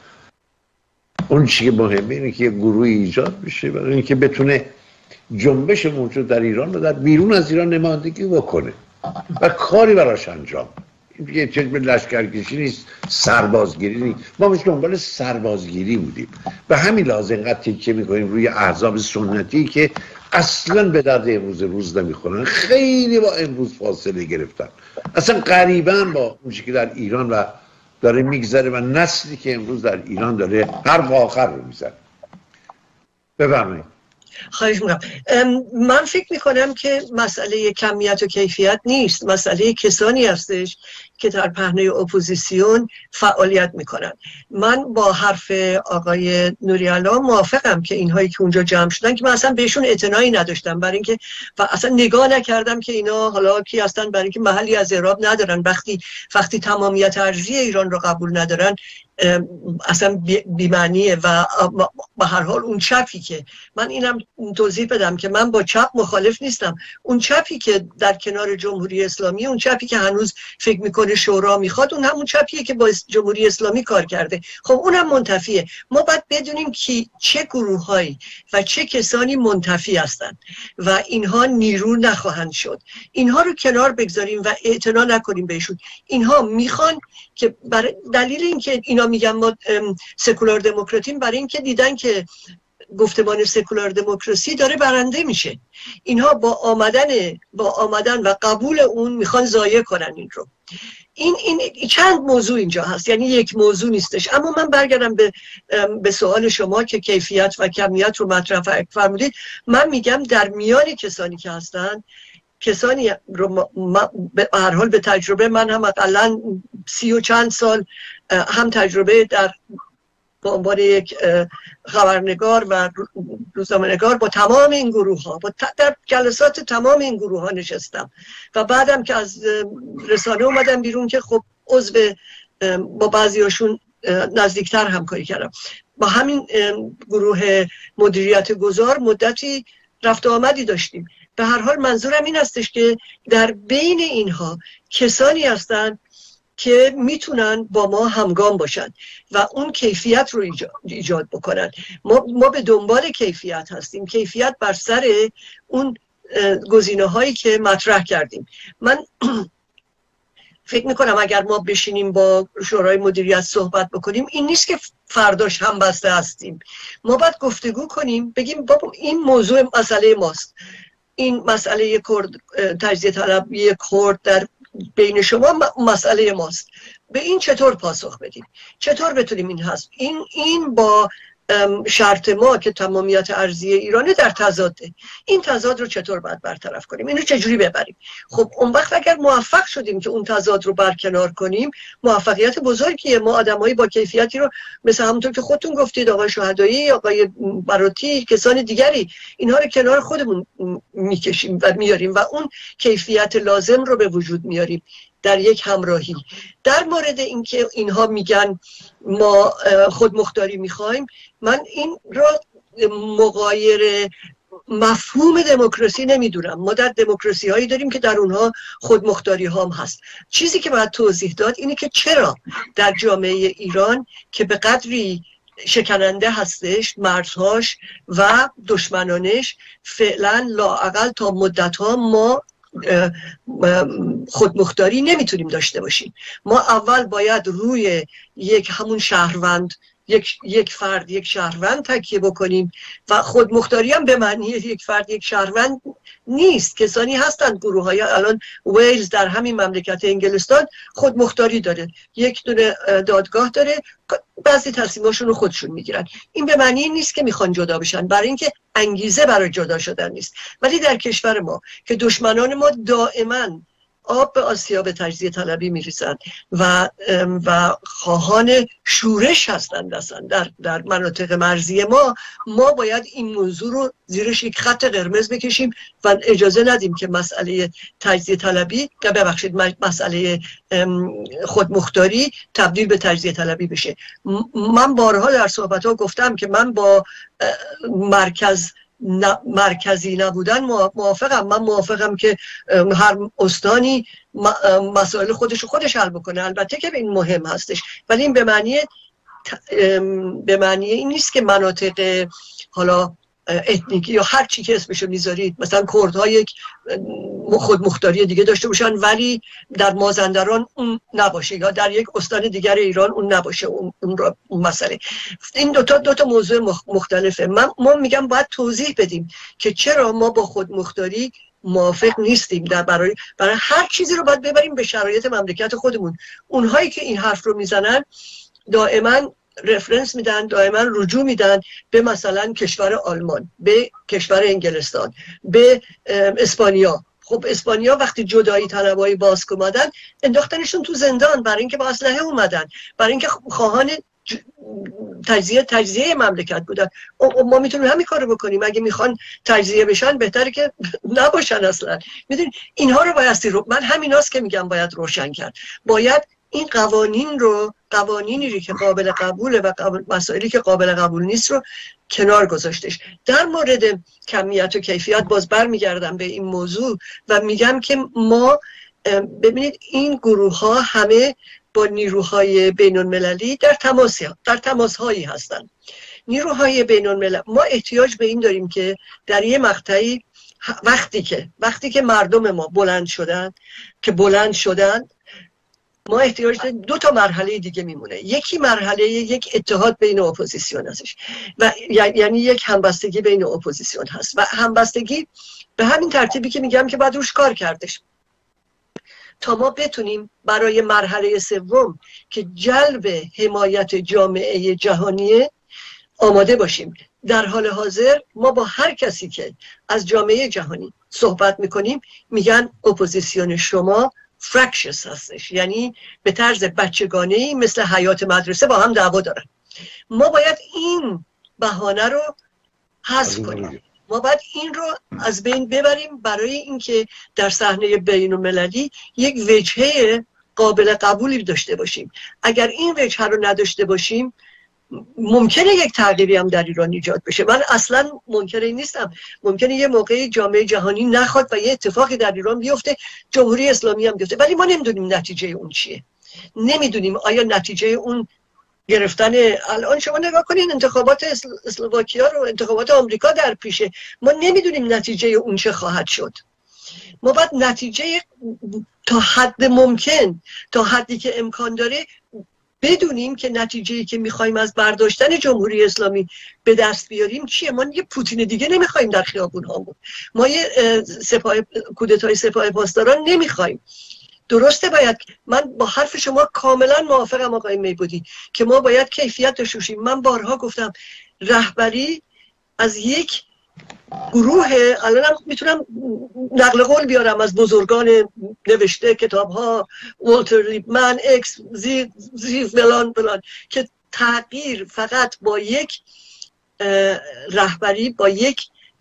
اون چیه مهمه اینه که یه گروهی ایجاد بشه برای اینکه بتونه جنبش موجود در ایران و در بیرون از ایران نمایندگی بکنه و کاری براش انجام. این یه چیز به لشکرکشی نیست، سربازگیری نیست. ما مثل دنبال سربازگیری بودیم و همین لحاظ اینقدر تکیه میکنیم روی احزاب سنتی که اصلا به درد امروز روز نمیخورن، خیلی با امروز فاصله گرفتن، اصلا قریبا با اون چیزی که در ایران و داره میگذره و نسلی که امروز در ایران داره حرف آخر رو میزنه. بفرمایید. خواهش میکنم. من فکر میکنم که مسئله کمیت و کیفیت نیست، مسئله کسانی هستش که در پهنه اپوزیسیون فعالیت میکنن. من با حرف آقای نوری‌الله موافقم که اینهایی که اونجا جمع شدن که من اصلا بهشون اعتنایی نداشتم، برای اینکه و اصلا نگاه نکردم که اینا حالا کی هستن، برای اینکه محلی از اعراب ندارن. وقتی وقتی تمامیت ارضی ایران رو قبول ندارن اصلا بی‌معنیه. و به هر حال اون چپی که من اینم توضیح بدم که من با چپ مخالف نیستم، اون چپی که در کنار جمهوری اسلامی، اون چپی که هنوز فکر میکنه شورا میخواد، اون همون چپیه که با جمهوری اسلامی کار کرده. خب اونم منتفیه. ما باید بدونیم که چه گروهایی و چه کسانی منتفی هستند و اینها نیرو نخواهند شد. اینها رو کنار بگذاریم و اعتنا نکنیم بهشون. اینها میخوان که برای دلیل اینکه اینا میگن ما سکولار دموکراتیم، برای اینکه دیدن که گفتمان سکولار دموکراسی داره برنده میشه. اینها با آمدن با آمدن و قبول اون میخوان ضایع کنن این رو. این این چند موضوع اینجا هست، یعنی یک موضوع نیستش. اما من برگردم به به سوال شما که کیفیت و کمیت رو مطرح فرمودید. من میگم در میان کسانی که هستن، کسانی رو به هر حال به تجربه من هم حداقل سی و چند سال هم تجربه در به عنوان یک خبرنگار و روزنامه‌نگار با تمام این گروه ها، با در جلسات تمام این گروه ها نشستم و بعدم که از رسانه اومدم بیرون که خب عضو با بعضیاشون نزدیکتر همکاری کردم. با همین گروه مدیریت گذار مدتی رفت و آمدی داشتیم. به هر حال منظورم این هستش که در بین اینها کسانی هستن که میتونن با ما همگام باشن و اون کیفیت رو ایجاد بکنن. ما, ما به دنبال کیفیت هستیم، کیفیت بر سر اون گزینه هایی که مطرح کردیم. من فکر میکنم اگر ما بشینیم با شورای مدیریت صحبت بکنیم، این نیست که فرداش هم بسته هستیم. ما باید گفتگو کنیم، بگیم بابا این موضوع مسئله ماست، این مسئله کرد، تجزیه طلبی کرد در بین شما مسئله ماست، به این چطور پاسخ بدیم، چطور بتونیم این هست این این با شرط ما که تمامیت ارضی ایرانه در تضاده، این تضاد رو چطور باید برطرف کنیم، اینو چجوری ببریم. خب اون وقت اگر موفق شدیم که اون تضاد رو برکنار کنیم، موفقیت بزرگیه. ما آدمایی با کیفیتی رو مثل همونطور که خودتون گفتید، آقای شهدایی، آقای باروتی، کسان دیگری، اینها رو کنار خودمون میکشیم و میاریم و اون کیفیت لازم رو به وجود میاریم در یک همراهی. در مورد اینکه اینها میگن ما خودمختاری میخوایم، من این را مغایر مفهوم دموکراسی نمیدونم. ما در دموکراسی هایی داریم که در اونها خودمختاری هم هست. چیزی که باید توضیح داد اینه که چرا در جامعه ایران که به قدری شکننده هستش، مرزهاش و دشمنانش، فعلا لااقل تا مدتها ما خودمختاری نمیتونیم داشته باشیم. ما اول باید روی یک همون شهروند، یک یک فرد یک شهروند تکیه بکنیم و خودمختاری هم به معنی یک فرد یک شهروند نیست. کسانی هستند، گروه های، الان ویلز در همین مملکت انگلستان خودمختاری داره، یک دونه دادگاه داره، بعضی تصمیماشون رو خودشون میگیرن. این به معنی نیست که میخوان جدا بشن، برای اینکه انگیزه برای جدا شدن نیست. ولی در کشور ما که دشمنان ما دائما آب به آسیاب تجزیه طلبی میریزن و و خواهان شورش هستند هستند در در مناطق مرزی ما، ما باید این موضوع رو زیرش یک خط قرمز بکشیم و اجازه ندیم که مسئله تجزیه طلبی، که ببخشید مسئله خودمختاری تبدیل به تجزیه طلبی بشه. من بارها در صحبت‌ها گفتم که من با مرکز مرکزی نبودن موافقم. من موافقم که هر استانی مسائل خودش خودش حل بکنه، البته که این مهم هستش، ولی این به معنی به معنی این نیست که مناطق حالا اتنیکی یا هر چی که اسمشو میذارید، مثلا کردها یک خودمختاری دیگه داشته باشن ولی در مازندران اون نباشه، یا در یک استان دیگر ایران اون نباشه، اون, اون, اون مسئله. این دوتا دوتا موضوع مختلفه. من ما میگم باید توضیح بدیم که چرا ما با خودمختاری موافق نیستیم. در برای برای هر چیزی رو باید ببریم به شرایط مملکت خودمون. اونهایی که این حرف رو میزنن دائما رفرنس میدن، دائما رجوع میدن به مثلا کشور آلمان، به کشور انگلستان، به اسپانیا. خب اسپانیا وقتی جدایی طلبای باسک اومدن انداختنشون تو زندان برای اینکه با اسلحه اومدن، برای اینکه خواهان تجزیه تجزیه مملکت بودن. ما میتونیم همین کارو بکنیم. اگه میخوان تجزیه بشن بهتره که نباشن اصلا. میدونید اینها رو بایستی رو من همیناست که میگم باید روشن کرد. باید این قوانین رو، قوانینی که قابل قبوله و قابل مسائلی که قابل قبول نیست رو کنار گذاشتش. در مورد کمیت و کیفیت باز برمیگردم به این موضوع و میگم که ما ببینید این گروه ها همه با نیروهای بین المللی در تماس در تماس هایی هستن. نیروهای بین المللی، ما احتیاج به این داریم که در یه مقطعی وقتی که وقتی که مردم ما بلند شدن که بلند شدن ما احتیاج داریم دو تا مرحله دیگه میمونه. یکی مرحله یک اتحاد بین اپوزیسیون هستش و یعنی یک همبستگی بین اپوزیسیون هست و همبستگی به همین ترتیبی که میگم که بعد روش کار کردش تا ما بتونیم برای مرحله سوم که جلب حمایت جامعه جهانیه آماده باشیم. در حال حاضر ما با هر کسی که از جامعه جهانی صحبت میکنیم میگن اپوزیسیون شما فرکشس هستش، یعنی به طرز بچگانه‌ای مثل حیات مدرسه با هم دعوا دارن. ما باید این بهانه رو حذف کنیم، ما باید این رو از بین ببریم برای اینکه در صحنه بین‌المللی یک وجهه قابل قبولی داشته باشیم. اگر این وجهه رو نداشته باشیم ممکنه یک تغییری هم در ایران ایجاد بشه. من اصلا منکر نیستم، ممکنه یه موقعی جامعه جهانی نخواد و یه اتفاقی در ایران بیفته، جمهوری اسلامی هم بیفته، ولی ما نمیدونیم نتیجه اون چیه. نمیدونیم آیا نتیجه اون گرفتن الان شما نگاه کنین انتخابات اسلواکیا رو، انتخابات آمریکا در پیشه، ما نمیدونیم نتیجه اون چه خواهد شد. ما باید نتیجه تا حد ممکن، تا حدی که امکان داره بدونیم که نتیجه‌ای که می‌خوایم از برداشتن جمهوری اسلامی به دست بیاریم چیه. ما یه پوتین دیگه نمی‌خوایم در خیابون هامون، ما یه سپاه کودتای سپاه پاسداران نمی‌خوایم. درسته باید، من با حرف شما کاملا موافقم آقای میبودی که ما باید کیفیت داشته باشیم. من بارها گفتم رهبری از یک گروه، الانم میتونم نقل قول بیارم از بزرگان نوشته کتاب ها، والتر لیپمن، اکس زی زی فلان فلان، که تغییر فقط با یک رهبری، با یک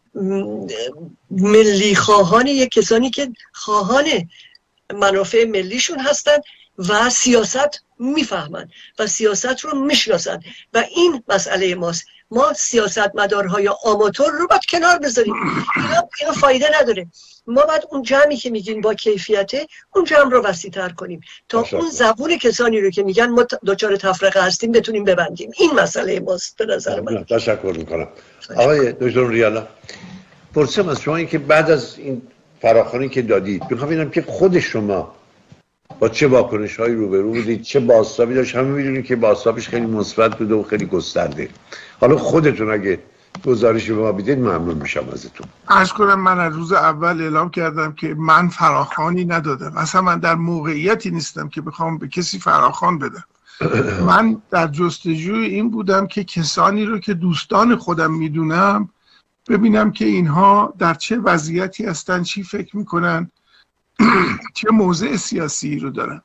ملی خواهان، یک کسانی که خواهان منافع ملیشون هستن و سیاست میفهمن و سیاست رو میشناسن و این مسئله ماست. ما سیاستمدارهای آماتور رو باید کنار بذاریم، اینا, اینا فایده نداره. ما باید اون جمعی که میگین با کیفیته اون جمع رو وسیع تر کنیم تا تشکر. اون زبون کسانی رو که میگن ما دچار تفرقه هستیم بتونیم ببندیم. این مسئله ماست به نظر من. تشکر میکنم. آقای دکتر ریالا، پرسم از شما این که بعد از این فراخوانی که دادید میخوام ببینم که خود شما با چه واکنش هایی روبرو بودید، چه بازتابی داشت؟ همه میدونید که بازتابش خیلی مثبت بوده و خیلی گسترده. حالا خودتون اگه گزارشی به ما بدید ممنون میشم ازتون. عرض کنم من از روز اول اعلام کردم که من فراخوانی ندادم، اصلا من در موقعیتی نیستم که بخوام به کسی فراخوان بدم. من در جستجوی این بودم که کسانی رو که دوستان خودم میدونم ببینم که اینها در چه وضعیتی هستن، چی فکر میکنن، چه موضع سیاسی رو دارن.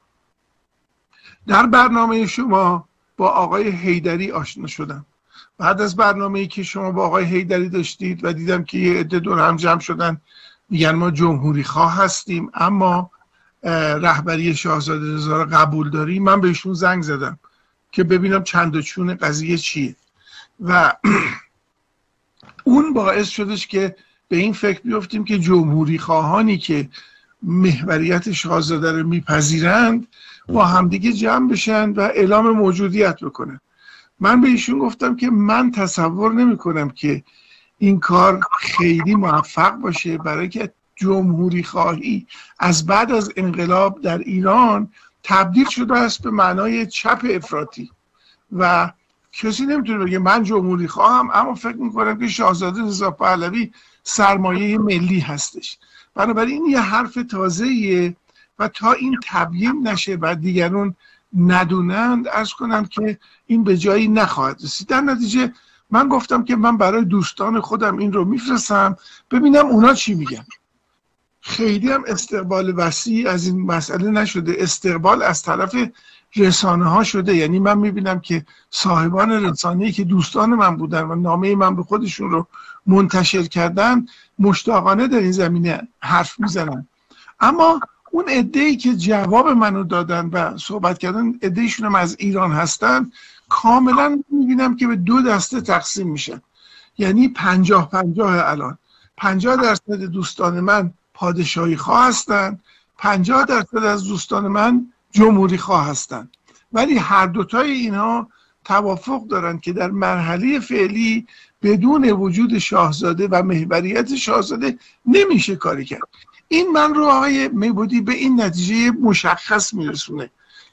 در برنامه شما با آقای حیدری آشنا شدم. بعد از برنامه‌ای که شما با آقای حیدری داشتید و دیدم که یه عده دور هم جمع شدن میگن ما جمهوری خواه هستیم اما رهبری شاهزاده رضا رو قبول داریم، من بهشون زنگ زدم که ببینم چند و چون قضیه چیه و اون باعث شدش که به این فکر بیفتیم که جمهوری خواهانی که محوریت شاهزاده رو میپذیرند با همدیگه جمع بشن و اعلام موجودیت بکنن. من به ایشون گفتم که من تصور نمی کنم که این کار خیلی موفق باشه، برای که جمهوری خواهی از بعد از انقلاب در ایران تبدیل شده است به معنای چپ افراطی و کسی نمیتونه بگه من جمهوری خواهم اما فکر میکنم که شاهزاده رضا پهلوی سرمایه ملی هستش. بنابراین یه حرف تازه‌ایه و تا این تبیین نشه و دیگرون ندونند عرض کنم که این به جایی نخواهد رسید. در نتیجه من گفتم که من برای دوستان خودم این رو میفرستم ببینم اونا چی میگن. خیلی هم استقبال وسیع از این مسئله نشده، استقبال از طرف رسانه ها شده. یعنی من میبینم که صاحبان رسانه‌ای که دوستان من بودن و نامه من به خودشون رو منتشر کردن مشتاقانه در این زمینه حرف میزنن، اما اون عده‌ای که جواب منو دادن و صحبت کردن عده‌ایشون هم از ایران هستن کاملا میبینم که به دو دسته تقسیم میشن. یعنی پنجاه پنجاه الان پنجاه درصد دوستان من پادشاهی خواه هستن، پنجاه درصد از دوستان من جمهوری خواه هستن، ولی هر دوتای اینها توافق دارن که در مرحله فعلی بدون وجود شاهزاده و محوریت شاهزاده نمیشه کاری کرد. این من رو آقای میبودی به این نتیجه مشخص میرسونه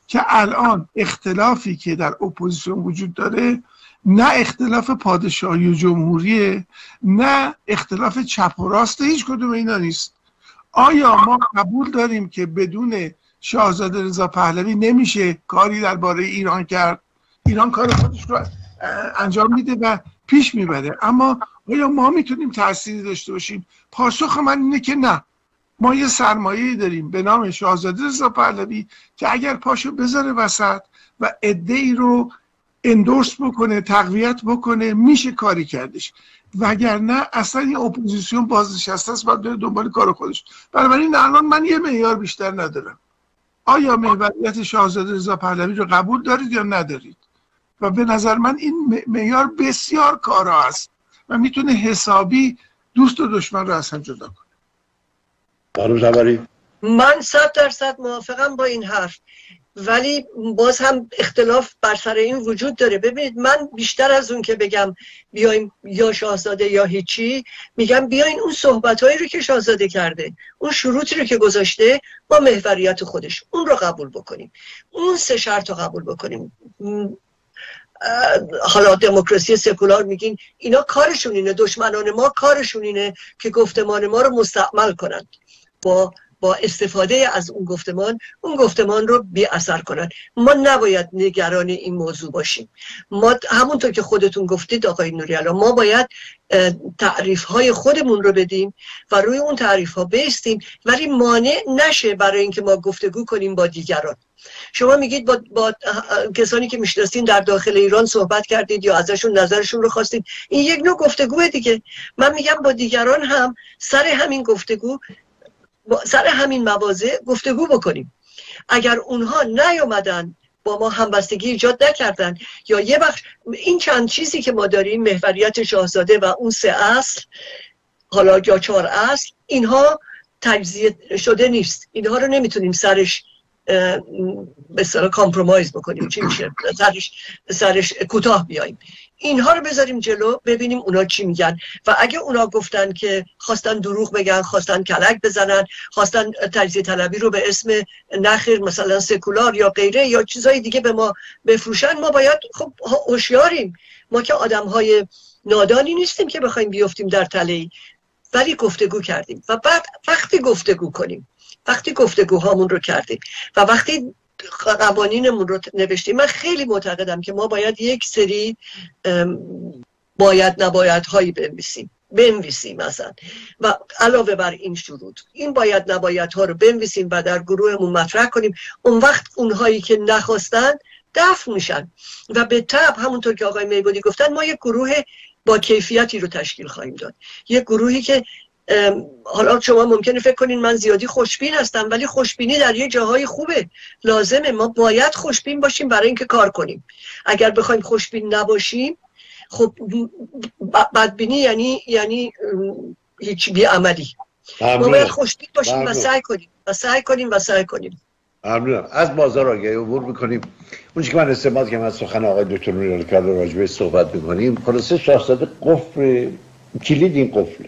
که الان اختلافی که در اپوزیسیون وجود داره نه اختلاف پادشاهی و جمهوریه، نه اختلاف چپ و راست، هیچ کدوم اینا نیست. آیا ما قبول داریم که بدون شاهزاده رضا پهلوی نمیشه کاری درباره ایران کرد؟ ایران کار خودش رو انجام میده و پیش میبره، اما آیا ما میتونیم تأثیری داشته باشیم؟ پاسخ من اینه که نه. ما یه سرمایه‌ای داریم به نام شاهزاده رضا پهلوی که اگر پاشو بذاره وسط و عده‌ای رو اندورس بکنه، تقویت بکنه، میشه کاری کردش، وگرنه اصلا این اپوزیسیون بازنشسته است و داره دنبال کار خودش. بنابراین الان من یه معیار بیشتر ندارم. آیا محوریت شاهزاده رضا پهلوی رو قبول دارید یا ندارید؟ و به نظر من این معیار بسیار کارا است و میتونه حسابی دوست و دشمن رو اصلا جدا کنه. خانم صبری، من صد درصد موافقم با این حرف، ولی باز هم اختلاف بر سر این وجود داره. ببینید، من بیشتر از اون که بگم بیایم یا شاهزاده یا هیچی، میگم بیاین اون صحبتایی رو که شاهزاده کرده، اون شروطی رو که گذاشته با محوریت خودش، اون رو قبول بکنیم، اون سه شرط رو قبول بکنیم. حالا دموکراسی سکولار میگین اینا کارشون اینه، دشمنان ما کارشون اینه که گفتمان ما رو مستعمل کنن، با با استفاده از اون گفتمان اون گفتمان رو بی اثر کنن. ما نباید نگران این موضوع باشیم. ما همونطور که خودتون گفتید آقای نوری‌علا، ما باید تعریف های خودمون رو بدیم و روی اون تعریف ها بیستیم، ولی مانع نشه برای اینکه ما گفتگو کنیم با دیگران. شما میگید با, با کسانی که میشناسین در داخل ایران صحبت کردید یا ازشون نظرشون رو خواستید، این یک نوع گفتگوه دیگه. من میگم با دیگران هم سر همین گفتگو، سر همین مواضع گفتگو بکنیم. اگر اونها نیومدن با ما همبستگی ایجاد نکردن، یا یه بخش این چند چیزی که ما داریم، محوریت شاهزاده و اون سه اصل، حالا یا چهار اصل، اینها تجزیه شده نیست، اینها رو نمیتونیم سرش به اصطلاح کامپرومایز بکنیم، چی میشه سرش سرش کوتاه بیاییم. اینها رو بذاریم جلو، ببینیم اونا چی میگن، و اگه اونا گفتن که خواستن دروغ بگن، خواستن کلک بزنن، خواستن تجزیه طلبی رو به اسم نخیر مثلا سکولار یا غیره یا چیزای دیگه به ما بفروشن، ما باید خب هوشیاریم. ما که آدم‌های نادانی نیستیم که بخوایم بیفتیم در تله‌ای، ولی گفتگو کردیم و بعد وقتی گفتگو کنیم، وقتی گفتگوهامون رو کردیم و وقتی قوانینمون رو نوشتیم، من خیلی معتقدم که ما باید یک سری باید نباید هایی بنویسیم بنویسیم مثلا، و علاوه بر این شروط این باید نباید ها رو بنویسیم و در گروهمون مطرح کنیم. اون وقت اونهایی که نخواستن دفع میشن و به تبع همونطور که آقای میبودی گفتن، ما یک گروه با کیفیتی رو تشکیل خواهیم داد، یک گروهی که حالا شما ممکنه فکر کنین من زیادی خوشبین هستم، ولی خوشبینی در یه جاهای خوبه، لازمه. ما باید خوشبین باشیم برای اینکه کار کنیم. اگر بخوایم خوشبین نباشیم، خب بدبینی یعنی یعنی هیچ بی‌عملی. ما باید خوشبین باشیم و سعی کنیم و سعی کنیم و سعی کنیم. ممنونم. از بازار آگاهی عبور می‌کنیم. اونی که من استفاده کردم از سخن آقای دکتر نوری‌علا راجع به صحبت می‌کنیم. خلاصه شاهزاده قفل کلید این قفله.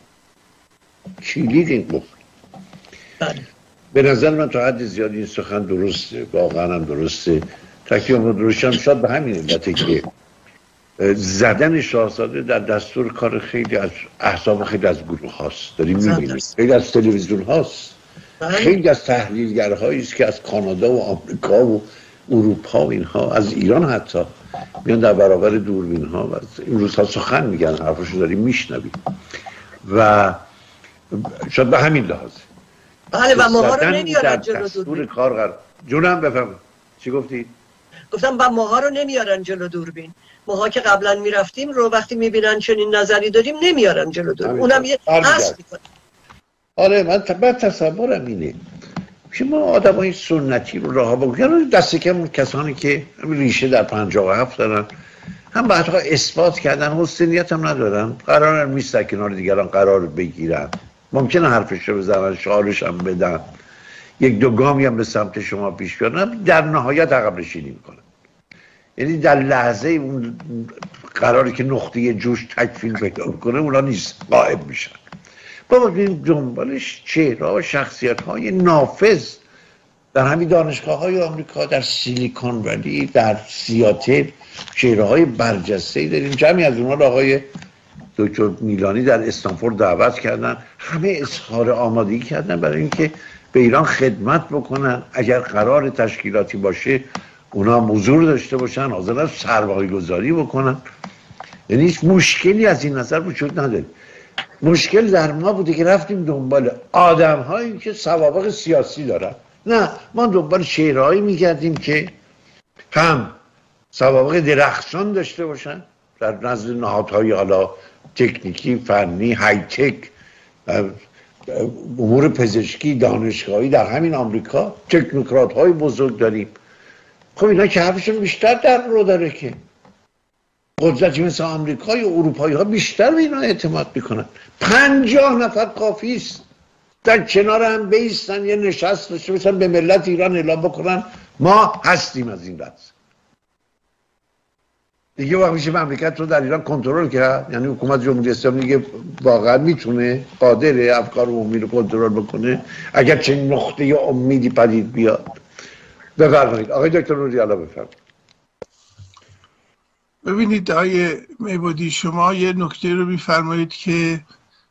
کلید این قفل. بله. به نظر من تا حد زیادی این سخن درسته، واقعا هم درسته. تکیه ما درشم شاید به همین علته که زدن شاهزاده در دستور کار خیلی از احزاب خیلی از گروه هاست، داریم می‌بینیم، خیلی از تلویزیون هاست، خیلی از تحلیلگرهایی است که از کانادا و آمریکا و اروپا و اینها، از ایران حتی میان در برابر دوربین ها و این روزها سخن میگن، حرفشو داریم میشنویم و شاید به همین لحاظه. بله، و ماها رو نمیارن جلو دوربین. کار قرار. جونم بفهم. چی گفتی؟ گفتم و ماها رو نمیارن جلو دوربین. ماها که قبلا میرفتیم رو وقتی میبینن چنین نظری داریم نمیارن جلو دوربین. اونم یه اصل میکنه. آره، من بعد تصورم اینه که ما آدمای سنتی رو رها بکنیم، دست کم کسانی که ریشه در پنجاه و هفت دارن، هم بعدها اثبات کردن، حسنیت هم ندارن، قرار نیست کنار دیگران قرار بگیرن، ممکنه حرفش رو بزنن، شعارش هم بدن، یک دو گامی هم به سمت شما پیش بیارن، در نهایت عقب نشینی میکنن. یعنی در لحظه اون قراری که نقطه جوش تکفین پیدا کنه اونا نیست، غائب میشن. بابا ببین دنبالش چهره و شخصیت های نافذ در همین دانشگاه های آمریکا، در سیلیکون ولی، در سیاتل چهره‌های برجسته‌ای داریم. جمعی از اونها آقای دکتر میلانی در استنفورد دعوت کردن، همه اظهار آمادگی کردن برای اینکه به ایران خدمت بکنن. اگر قرار تشکیلاتی باشه اونا حضور داشته باشن، حاضرن سرمایه گذاری بکنن. یعنی هیچ مشکلی از این نظر وجود نداره. مشکل در ما بوده که رفتیم دنبال آدم هایی که سوابق سیاسی دارن. نه، ما دنبال چهره‌هایی میگردیم که هم سوابق درخشان داشته باشن در نزد نهادهای حالا تکنیکی، فنی، های تک، امور پزشکی، دانشگاهی. در همین آمریکا تکنوکرات های بزرگ داریم. خب اینا که حرفشون بیشتر در رو داره که قدرتی مثل آمریکا یا اروپایی ها بیشتر به اینا اعتماد میکنن. پنجاه نفر کافی است در کنار هم بیستن، یه نشست داشته باشن، به ملت ایران اعلام بکنن ما هستیم از این دست. دیگه وقت میشه مملکت رو در ایران کنترل کرد. یعنی حکومت جمهوری اسلامی دیگه واقعا میتونه، قادره افکار عمومی رو کنترل بکنه اگر چه نقطه امیدی پدید بیاد. بفرمایید آقای دکتر نوری‌آلا، بفرمایید. ببینید آقای میبودی، شما یه نکته رو میفرمایید که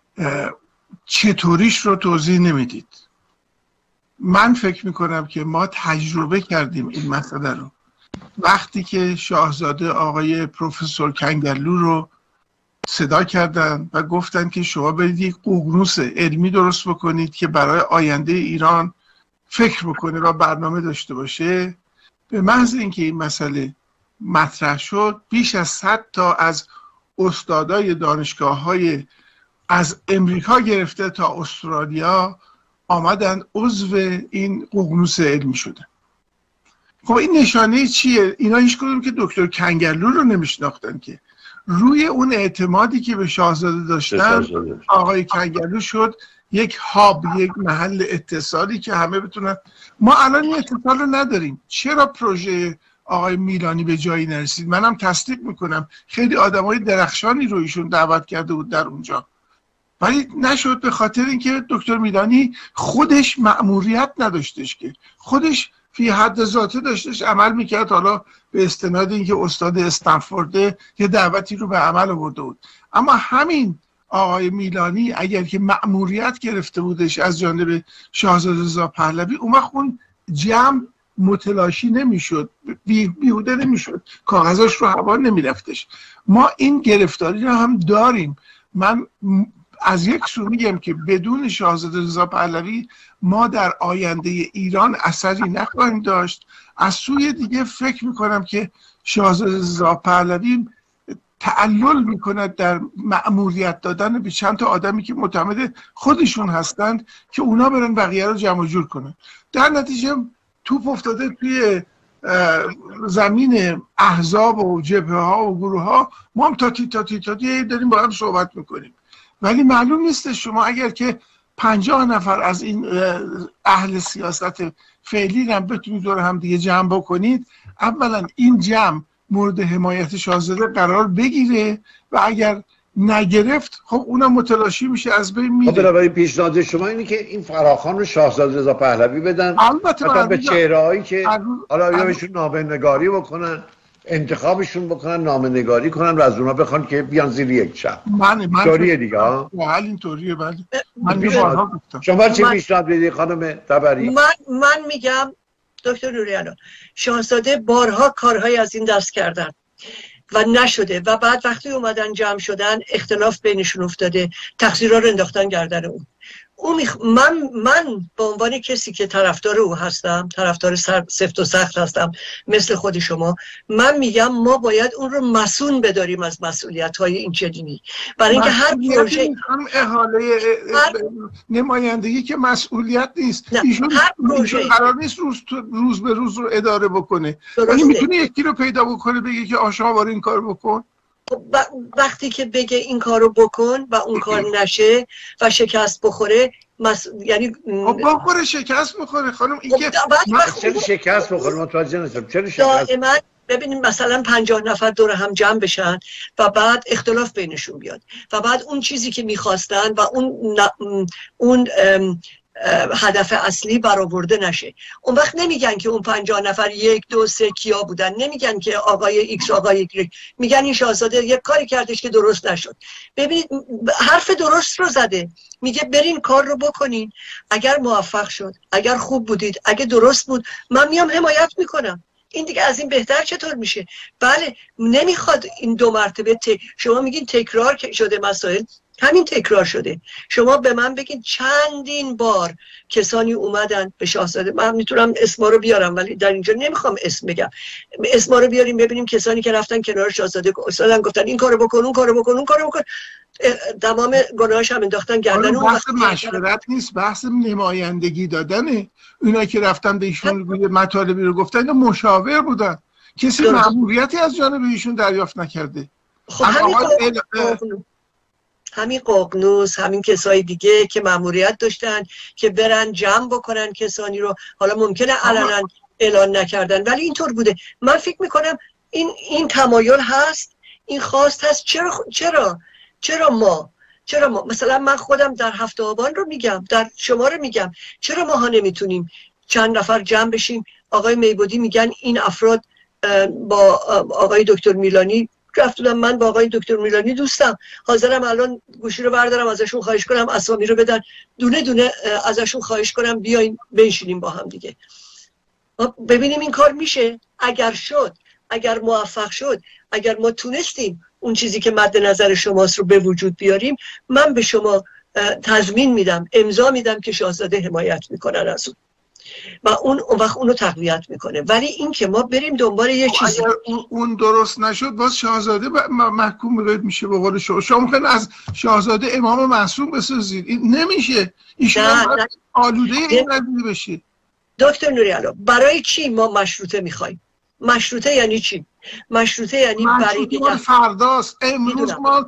چطوریش رو توضیح نمیدید. من فکر میکنم که ما تجربه کردیم این مسئله رو وقتی که شاهزاده آقای پروفسور کنگرلو رو صدا کردن و گفتن که شما برید یک ققنوس علمی درست بکنید که برای آینده ایران فکر بکنه و برنامه داشته باشه. به محض اینکه این مسئله مطرح شد، بیش از صد تا از استادای دانشگاه‌های از امریکا گرفته تا استرالیا آمدن عضو این ققنوس علمی شدن. خب این نشانه چیه؟ اینا هیچ کدوم که دکتر کنگرلو رو نمیشناختن که. روی اون اعتمادی که به شاهزاده داشتن، آقای کنگرلو شد یک هاب، یک محل اتصالی که همه بتونن. ما الان این اتصال رو نداریم. چرا پروژه آقای میلانی به جایی نرسید؟ منم تصدیق میکنم خیلی آدمای درخشانی رو ایشون دعوت کرده بود در اونجا، ولی نشد به خاطر اینکه دکتر میلانی خودش مأموریت نداشتش، که خودش فی حد ذاته داشتش عمل میکرد. حالا به استناد اینکه استاد استنفورد یه دعوتی رو به عمل آورده بود. اما همین آقای میلانی اگر که مأموریت گرفته بودش از جانب شاهزاده رضا پهلوی، اون وقت اون جمع متلاشی نمیشد، بی بیهوده نمیشد، کاغذاش رو هوا نمیرفتش. ما این گرفتاری رو هم داریم. من از یک سو میگم که بدون شاهزاده رضا پهلوی ما در آینده ایران اثری نخواهیم داشت. از سوی دیگه فکر میکنم که شاهزاده رضا پهلوی تعلل میکند در مأموریت دادن به چند تا آدمی که معتمد خودشون هستند که اونا برن بقیه رو جمع جور کنن. در نتیجه توپ افتاده توی زمین احزاب و جبهه ها و گروه ها. ما هم تاتی تاتی تاتی داریم با هم صحبت میکنیم، ولی معلوم نیست. شما اگر که پنجاه نفر از این اهل سیاست فعلی هم بتونید دور هم دیگه جمع بکنید، اولا این جمع مورد حمایت شاهزاده قرار بگیره و اگر نگرفت خب اونم متلاشی میشه، از بین میره. خب برای پیشنهاد شما اینه که این فراخوان رو شاهزاده رضا پهلوی بدن، البته به چهره‌هایی که حالا یا بهشون نامه‌نگاری بکنن، انتخابشون بکنن، نامه‌نگاری کنن و از اونها بخوان که بیان زیر یک چتر. من من طوریه دیگه ها. حل این طوریه. بله من بارها گفتم. شما چه پیشنهاد میدید خانم تبری؟ من من میگم دکتر نوری‌آلا، شاهزاده بارها کارهای از این دست کردن و نشده و بعد وقتی اومدن جمع شدن اختلاف بینشون افتاده، تقصیرها رو انداختن گردن اون. اون من من به عنوان کسی که طرفدار او هستم، طرفدار سفت و سخت هستم مثل خود شما، من میگم ما باید اون رو مسئول بداریم از مسئولیت‌های این چنینی، برای اینکه هر پروژه هم احاله هر... نمایندگی که مسئولیت نیست. ایشون هر پروژه قرار نیست روز روز به روز رو اداره بکنه. ولی میتونه یکی رو پیدا بکنه بگه که آشا وارد این کار بکن. وقتی که بگه این کارو بکن و اون کار نشه و شکست بخوره، مس... یعنی بخوره شکست بخوره خانم، این که چرا شکست بخوره متوجه نشدم. چرا شکست؟ دائما ببینیم مثلا پنجاه نفر دور هم جمع بشن و بعد اختلاف بینشون بیاد و بعد اون چیزی که میخواستن و اون ن... اون ام... هدف اصلی برآورده نشه. اون وقت نمیگن که اون پنجاه نفر یک دو سه کیا بودن، نمیگن که آقای ایکس آقای ایگرگ، میگن این شاهزاده یک کاری کردش که درست نشد. ببینید حرف درست رو زده، میگه برین کار رو بکنین، اگر موفق شد، اگر خوب بودید، اگه درست بود، من میام حمایت میکنم. این دیگه از این بهتر چطور میشه؟ بله نمیخواد این دو مرتبه ت... شما میگین تکرار شده مسائل، همین تکرار شده. شما به من بگین چندین بار کسانی اومدن به شاهزاده، من میتونم اسما رو بیارم ولی در اینجا نمیخوام اسم بگم، اسما رو بیاریم ببینیم کسانی که رفتن کنار شاهزاده استادن گفتن این کارو بکن اون کارو بکن اون کارو بکن، تمام گناهاش هم انداختن گردن اون. بحث مشورت نیست، بحث نمایندگی دادنه. اینا که رفتن به ایشون روی مطالبی رو گفتن اینا مشاور بودن، کسی مأموریتی از جانب ایشون دریافت نکرده. خب همین قاقنوس همین قاقنوس همین کسای دیگه که مأموریت داشتن که برن جمع بکنن کسانی رو، حالا ممکنه علنا اعلان نکردن ولی اینطور بوده. من فکر میکنم این این تمایل هست، این خواست هست. چرا چرا چرا ما چرا ما مثلا من خودم در هفته آبان رو میگم، در شما رو میگم، چرا ماها نمیتونیم چند نفر جمع بشیم؟ آقای میبودی میگن این افراد با آقای دکتر میلانی رفتم، من با آقای دکتر میلانی دوستم، حاضرم الان گوشی رو بردارم ازشون خواهش کنم اسامی رو بدن، دونه دونه ازشون خواهش کنم بیاین بنشینیم با هم دیگه ببینیم این کار میشه. اگر شد، اگر موفق شد، اگر ما تونستیم اون چیزی که مد نظر شماست رو به وجود بیاریم، من به شما تضمین میدم، امضا میدم که شاهزاده حمایت میکنن از اون و اون اون وقت اونو تقویت میکنه. ولی این که ما بریم دنبال یه چیزی، اگر اون درست نشد باز شاهزاده محکوم میشه به قول شما. شما میخواین از شاهزاده امام معصوم بسازید، این نمیشه. ایشون آلوده این قضیه بشه. دکتر نوری‌علا برای چی ما مشروطه میخوایم؟ مشروطه یعنی چی؟ مشروطه یعنی برای دیگه فرداست. امروز ما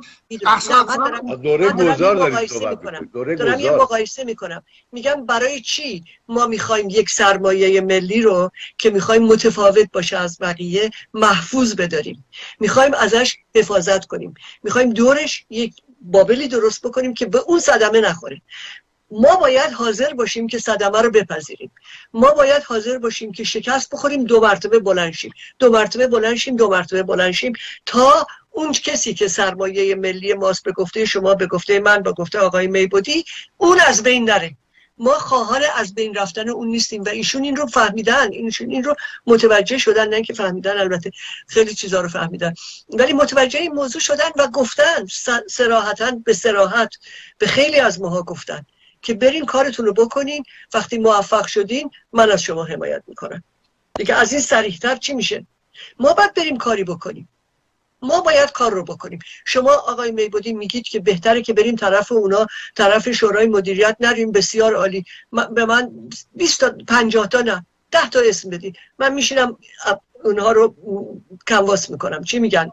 دوره گذار داریم صحبت میکنم. دارم یه مقایسه میکنم. میگم برای چی ما میخوایم یک سرمایه ملی رو که میخوایم متفاوت باشه از بقیه محفوظ بداریم، میخوایم ازش حفاظت کنیم، میخوایم دورش یک بابلی درست بکنیم که به اون صدمه نخوره. ما باید حاضر باشیم که صدمه رو بپذیریم. ما باید حاضر باشیم که شکست بخوریم، دو مرتبه بلند شیم، دو مرتبه بلند شیم، دو مرتبه بلند شیم تا اون کسی که سرمایه ملی ماست، به گفته شما، به گفته من، به گفته آقای میبودی، اون از بین نره. ما خواهان از بین رفتن اون نیستیم و ایشون این رو فهمیدن، ایشون این رو متوجه شدن، نه که فهمیدن، البته خیلی چیزا رو فهمیدن ولی متوجه این موضوع شدن و گفتن صراحتاً، به صراحت به خیلی از ماها گفتن که برین کارتون رو بکنین، وقتی موفق شدین من از شما حمایت میکنم. دیگه از این صریح‌تر چی میشه؟ ما باید بریم کاری بکنیم، ما باید کار رو بکنیم. شما آقای میبودی میگید که بهتره که بریم طرف اونا، طرف شورای مدیریت نریم. بسیار عالی. به من بیست تا پنجاه تا نه ده تا اسم بدید، من میشینم اونها رو کنواس میکنم، چی میگن،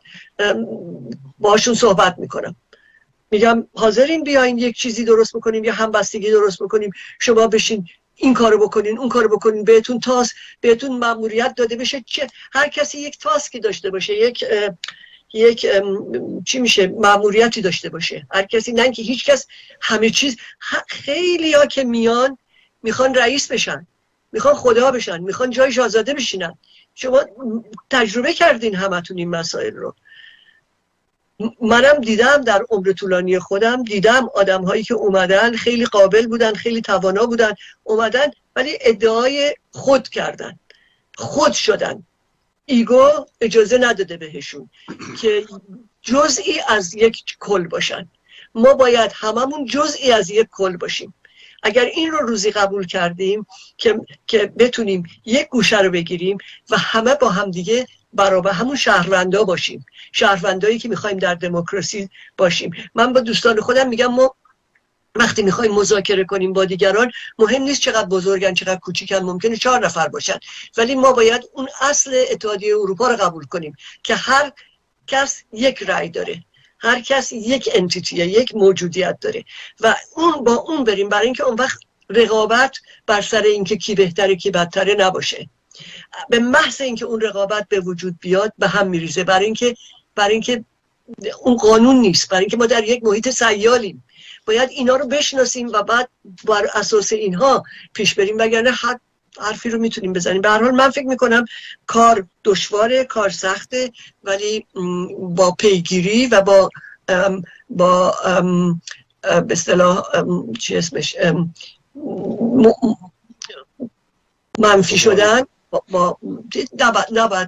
باشون صحبت میکنم، میگم حاضرین بیاین یک چیزی درست بکنیم، یا همبستگی درست بکنیم، شما بشین این کارو بکنین اون کارو بکنین، بهتون تاس، بهتون مأموریت داده بشه، چه هر کسی یک تاسکی داشته باشه، یک یک چی میشه مأموریتی داشته باشه، هر کسی، نه که هیچ کس همه چیز. خیلی ها که میان میخوان رئیس بشن، میخوان خدا بشن، میخوان جای شاهزاده بشینن. شما تجربه کردین همتون این مسائل رو. منم دیدم در عمر طولانی خودم، دیدم آدم هایی که اومدن خیلی قابل بودن، خیلی توانا بودن، اومدن ولی ادعای خود کردن، خود شدن، ایگو اجازه نداده بهشون که جزئی از یک کل باشن. ما باید هممون جزئی از یک کل باشیم. اگر این رو روزی قبول کردیم که که بتونیم یک گوشه رو بگیریم و همه با هم دیگه برابر همون شهروندا باشیم، شهروندایی که میخوایم در دموکراسی باشیم. من با دوستان خودم میگم ما وقتی میخوایم مذاکره کنیم با دیگران، مهم نیست چقدر بزرگن چقدر کوچیکن، ممکنه چهار نفر باشن، ولی ما باید اون اصل اتحادیه اروپا رو قبول کنیم که هر کس یک رأی داره، هر کس یک انتیتیه، یک موجودیت داره و اون با اون بریم، برای اینکه اون وقت رقابت بر سر اینکه کی بهتره کی بدتره نباشه. به محض اینکه اون رقابت به وجود بیاد به هم میریزه، برای اینکه برای اینکه اون قانون نیست، برای اینکه ما در یک محیط سیالیم. باید اینا رو بشناسیم و بعد بر اساس اینها پیش بریم، وگرنه حد حرفی رو میتونیم بزنیم. به هر حال من فکر میکنم کار دشواره، کار سخته، ولی با پیگیری و با ام با ام به اصطلاح چی اسمش منفی شدن با, با نباید, نباید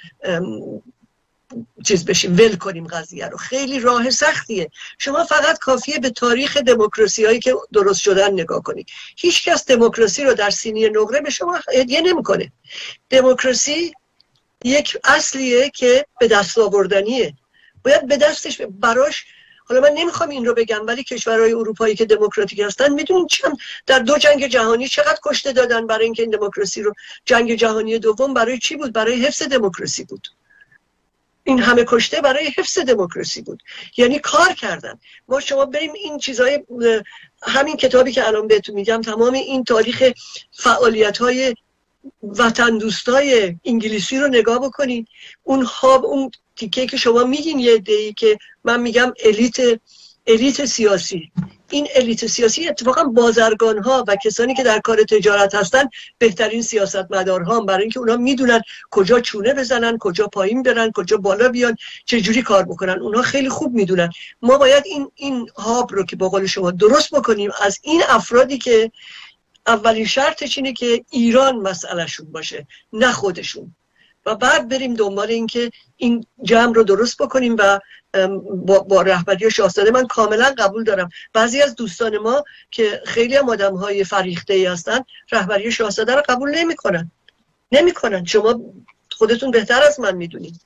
چیز بشیم، ول کنیم قضیه رو. خیلی راه سختیه. شما فقط کافیه به تاریخ دموکراسی هایی که درست شدن نگاه کنید. هیچ کس دموکراسی رو در سینی نقره به شما هدیه نمیکنه. دموکراسی یک اصلیه که به دست آوردنیه، باید به دستش براش. حالا من نمیخوام این رو بگم، ولی کشورهای اروپایی که دموکراتیک هستن میدونین چند در دو جنگ جهانی چقدر کشته دادن برای اینکه این دموکراسی رو. جنگ جهانی دوم برای چی بود؟ برای حفظ دموکراسی بود. این همه کشته برای حفظ دموکراسی بود، یعنی کار کردن. ما شما بریم این چیزهای، همین کتابی که الان بهتون میگم، تمام این تاریخ فعالیت‌های وطن دوستای انگلیسی رو نگاه بکنین. اون هاب اون تیکه که شما میگین یه عده‌ای که من میگم الیت الیت سیاسی، این الیت سیاسی اتفاقا بازرگان ها و کسانی که در کار تجارت هستن بهترین سیاستمدارها هم، برای اینکه اونا میدونن کجا چونه بزنن، کجا پایین برن، کجا بالا بیان، چه جوری کار بکنن. اونها خیلی خوب میدونن. ما باید این این هاب رو که با قول شما درست بکنیم از این افرادی که اولین شرطش اینه که ایران مسئلهشون باشه نه خودشون، و بعد بریم دنبال این که این جمع رو درست بکنیم. و با, با رهبری شاهزاده من کاملا قبول دارم. بعضی از دوستان ما که خیلی هم آدم‌های فریخته‌ای هستن رهبری شاهزاده رو قبول نمی‌کنن. نمی‌کنن. شما خودتون بهتر از من میدونید.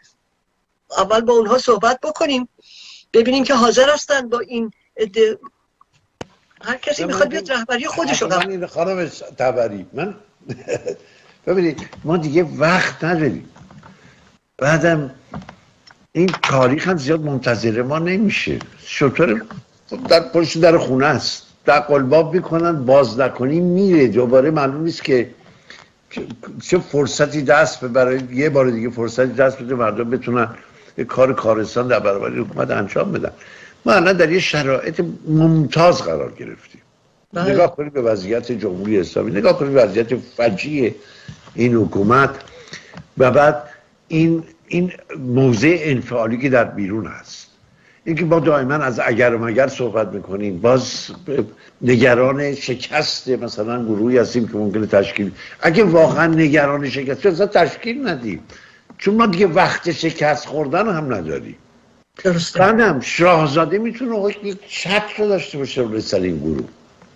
اول با اونها صحبت بکنیم، ببینیم که حاضر هستن با این عده. هر کسی میخواد بیاد رهبری خودش رو قبول. من خانم تبری، من ببینید ما دیگه وقت نداریم. بعدم این تاریخ هم زیاد منتظر ما نمیشه. شطور در پشت در خونه است، در قلباب میکنن، باز نکنی میره دوباره. معلوم نیست که چه فرصتی دست برای یه بار دیگه فرصتی دست بده مردم بتونن یه کار کارستان در برابر حکومت انجام بدن. ما الان در یه شرایط ممتاز قرار گرفتیم. بله. نگاه کنید به وضعیت جمهوری اسلامی، نگاه کنید به وضعیت فجیع این حکومت، و بعد این این موضع انفعالی که در بیرون هست. اینکه ما دائما از اگر و مگر صحبت میکنیم، باز نگران شکست مثلا گروهی هستیم که ممکنه تشکیل، اگه واقعا نگران شکست اصلا تشکیل ندیم، چون ما دیگه وقت شکست خوردن هم نداریم. بعدم شاهزاده میتونه حکم چتر رو داشته باشه روی سر این گروه.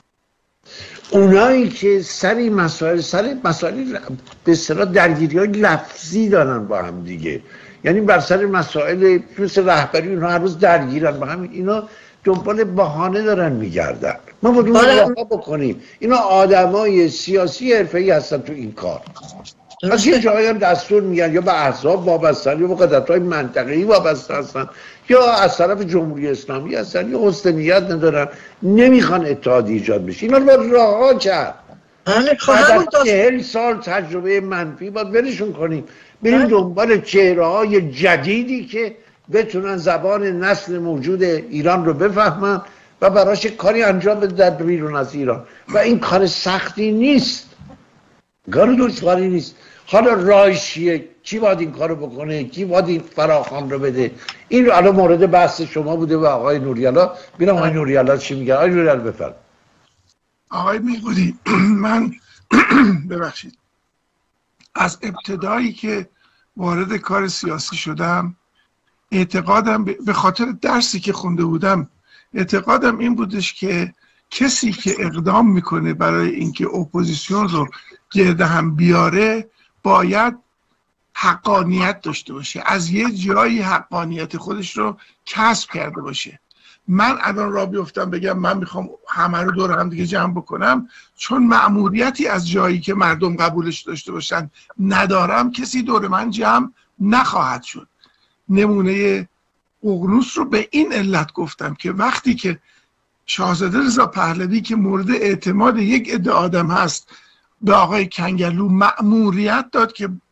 اونایی که سر مسائل سر مسائل به اصطلاح درگیری های لفظی دارن با هم دیگه، یعنی بر سر مسائل مثل رهبری اونها هر روز درگیرن با هم، اینا دنبال بهانه دارن میگردن. ما باید اون رو بکنیم. اینا آدمای سیاسی حرفه‌ای هستن تو این کار. از یه جایی هم دستور میگن یا به احزاب وابستن یا به قدرت‌های منطقه‌ای وابسته هستن یا از طرف جمهوری اسلامی هستن یا حسن نیت ندارن، نمیخوان اتحادی ایجاد بشه. اینا رو باید رها کرد. بعد از چهل سال تجربه منفی باید برشون کنیم، بریم دنبال چهره‌های جدیدی که بتونن زبان نسل موجود ایران رو بفهمن و براش کاری انجام بده در بیرون از ایران. و این کار سختی نیست، کار دشواری نیست. حالا راهش چیه؟ کی باید این کارو بکنه؟ کی باید این فراخوان رو بده؟ این رو الان مورد بحث شما بوده و آقای نوریالا. ببینم آقای نوریالا چی میگه. آقای نوریالا بفرمایید. آقای میگودی، من ببخشید از ابتدایی که وارد کار سیاسی شدم، اعتقادم به خاطر درسی که خونده بودم، اعتقادم این بودش که کسی که اقدام میکنه برای اینکه اپوزیسیون رو گرد هم بیاره باید حقانیت داشته باشه، از یه جایی حقانیت خودش رو کسب کرده باشه. من الان را بیفتم بگم من میخوام همه رو دور هم دیگه جمع بکنم، چون مأموریتی از جایی که مردم قبولش داشته باشن ندارم، کسی دور من جمع نخواهد شد. نمونه ققنوس رو به این علت گفتم که وقتی که شاهزاده رضا پهلوی که مورد اعتماد یک عده آدم هست به آقای کنگلو مأموریت داد که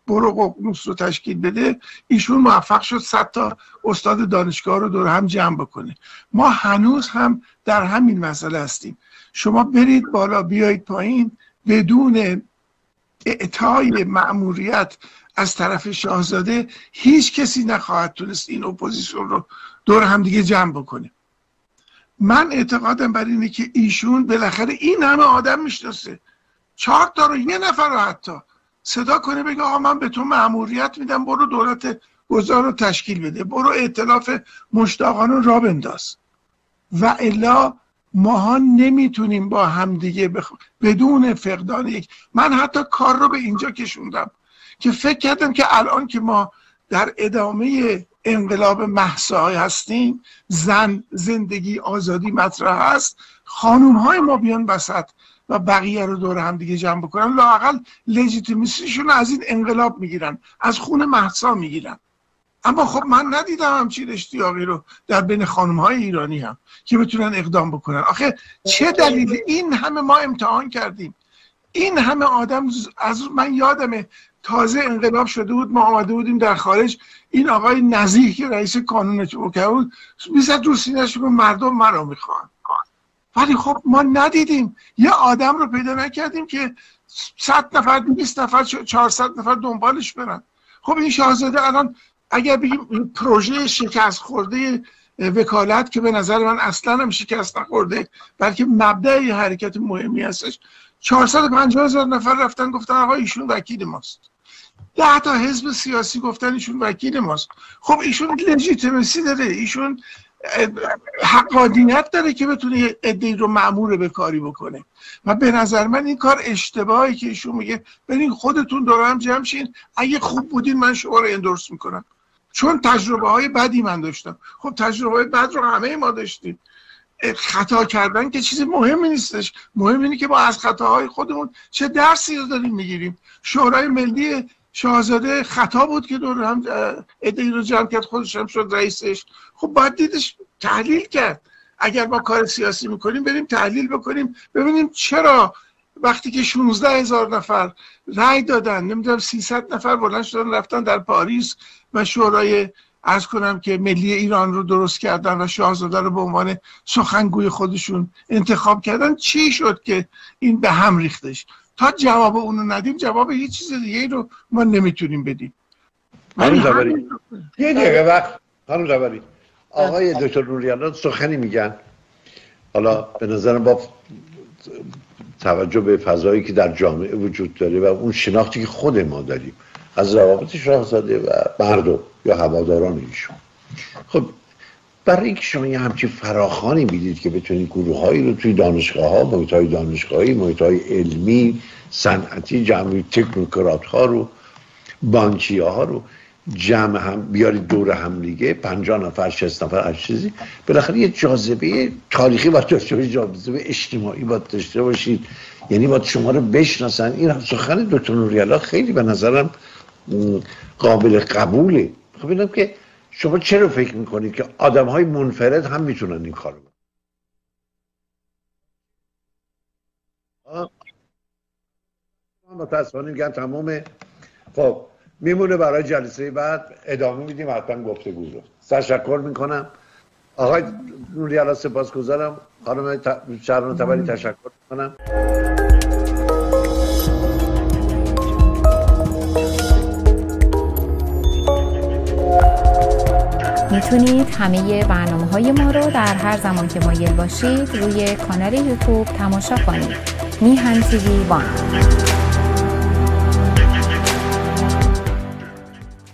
برو ققنوس رو تشکیل بده، ایشون موفق شد صد تا استاد دانشگاه رو دور هم جمع بکنه. ما هنوز هم در همین مسئله هستیم. شما برید بالا بیایید پایین، بدون اعطای مأموریت از طرف شاهزاده هیچ کسی نخواهد تونست این اپوزیسیون رو دور هم دیگه جمع بکنه. من اعتقادم بر اینه که ایشون بالاخره این همه آدم میشناسه، چهار تا رو یه نفر رو حتی صدا کنه بگه آقا من به تو مأموریت میدم، برو دولت گذار رو تشکیل بده، برو ائتلاف مشتاقان رو راه بنداز. و الا ماها نمیتونیم با همدیگه بخ... بدون فقدان یک. من حتی کار رو به اینجا کشوندم که فکر کردم که الان که ما در ادامه انقلاب مهسا هستیم، زن، زندگی، آزادی مطرح هست، خانوم های ما بیان وسط و بقیه رو دور هم دیگه جمع بکنن، لااقل لژیتیمیسیشون از این انقلاب میگیرن، از خون مهسا میگیرن. اما خب من ندیدم همچین اشتیاقی رو در بین خانم های ایرانی هم که بتونن اقدام بکنن. آخه چه دلیل این همه ما امتحان کردیم، این همه آدم، از من یادمه تازه انقلاب شده بود، ما آمده بودیم در خارج، این آقای نزیح که رئیس کانون چوکه بود میزد رو سینه‌اش گفت مردم مرا میخوان. ولی خب ما ندیدیم، یه آدم رو پیدا نکردیم که صد نفر، بیست نفر، چهارصد نفر دنبالش برن. خب این شاهزاده الان اگر بگیم پروژه شکست خورده وکالت که به نظر من اصلا هم شکست نخورده بلکه مبدأ یه حرکت مهمی هستش، چهارصد و پنجاه هزار نفر رفتن گفتن آقا ایشون وکیل ماست، ده تا حزب سیاسی گفتن ایشون وکیل ماست. خب ایشون لژیتیمسی داره، ایشون حقانیت داره که بتونه عده‌ای رو مأمور به کاری بکنه. و به نظر من این کار اشتباهی که ایشون میگه برین خودتون دور هم جمع شین، اگه خوب بودین من شما رو اندورس میکنم. چون تجربه های بدی من داشتم. خب تجربه های بد رو همه ما داشتیم. خطا کردن که چیزی مهمی نیستش، مهم اینه که ما از خطاهای خودمون چه درسی رو داریم میگیریم. شورای ملی شاهزاده خطا بود که دور هم عده‌ای رو جمع کرد، خودش هم شد رئیسش. خب باید دیدش تحلیل کرد. اگر ما کار سیاسی میکنیم بریم تحلیل بکنیم ببینیم چرا وقتی که شانزده هزار نفر رأی دادن، نمیدونم سیصد نفر بلند شدن رفتن در پاریس و شورای عرض کنم که ملی ایران رو درست کردن و شاهزاده رو به عنوان سخنگوی خودشون انتخاب کردن، چی شد که این به هم ریختش؟ تا جواب اونو ندیم جواب هیچ چیز دیگه رو ما نمیتونیم بدیم. خانم جبری یه دقیقه وقت خانم جبری آقای دکتر نوری‌الله سخنی میگن، حالا به نظرم با توجه به فضایی که در جامعه وجود داره و اون شناختی که خود ما داریم از روابط شاهزاده و مردم یا هواداران ایشون، خب برای اینکه شما یه همچین فراخوانی میدید که بتونید گروه‌هایی رو توی دانشگاه‌ها، محیط‌های دانشگاهی، محیط‌های علمی، صنعتی، جمعی تکنوکرات‌ها رو، بانکی‌ها رو جمع هم بیارید دور هم دیگه، پنجاه نفر، شصت نفر، هر چیزی، بالاخره یه جاذبه تاریخی باید داشته باشید، جاذبه اجتماعی باید داشته باشید، یعنی باید شما رو بشناسن. این سخن دکتر نوری‌الله خیلی به نظرم قابل قبوله. خب ببینم که شما چرا فکر میکنید که آدم‌های منفرد هم میتونن این کارو بکنن؟ متاسفانه میگم تمام. خب میمونه برای جلسه بعد ادامه میدیم حتما گفتگو رو. تشکر میکنم آقای نوری‌الله، سپاسگزارم. خانم شهرام تبری تشکر میکنم. میتونید همه برنامه‌های ما رو در هر زمان که مایل باشید روی کانال یوتیوب تماشا کنید. میهن تیوی وان.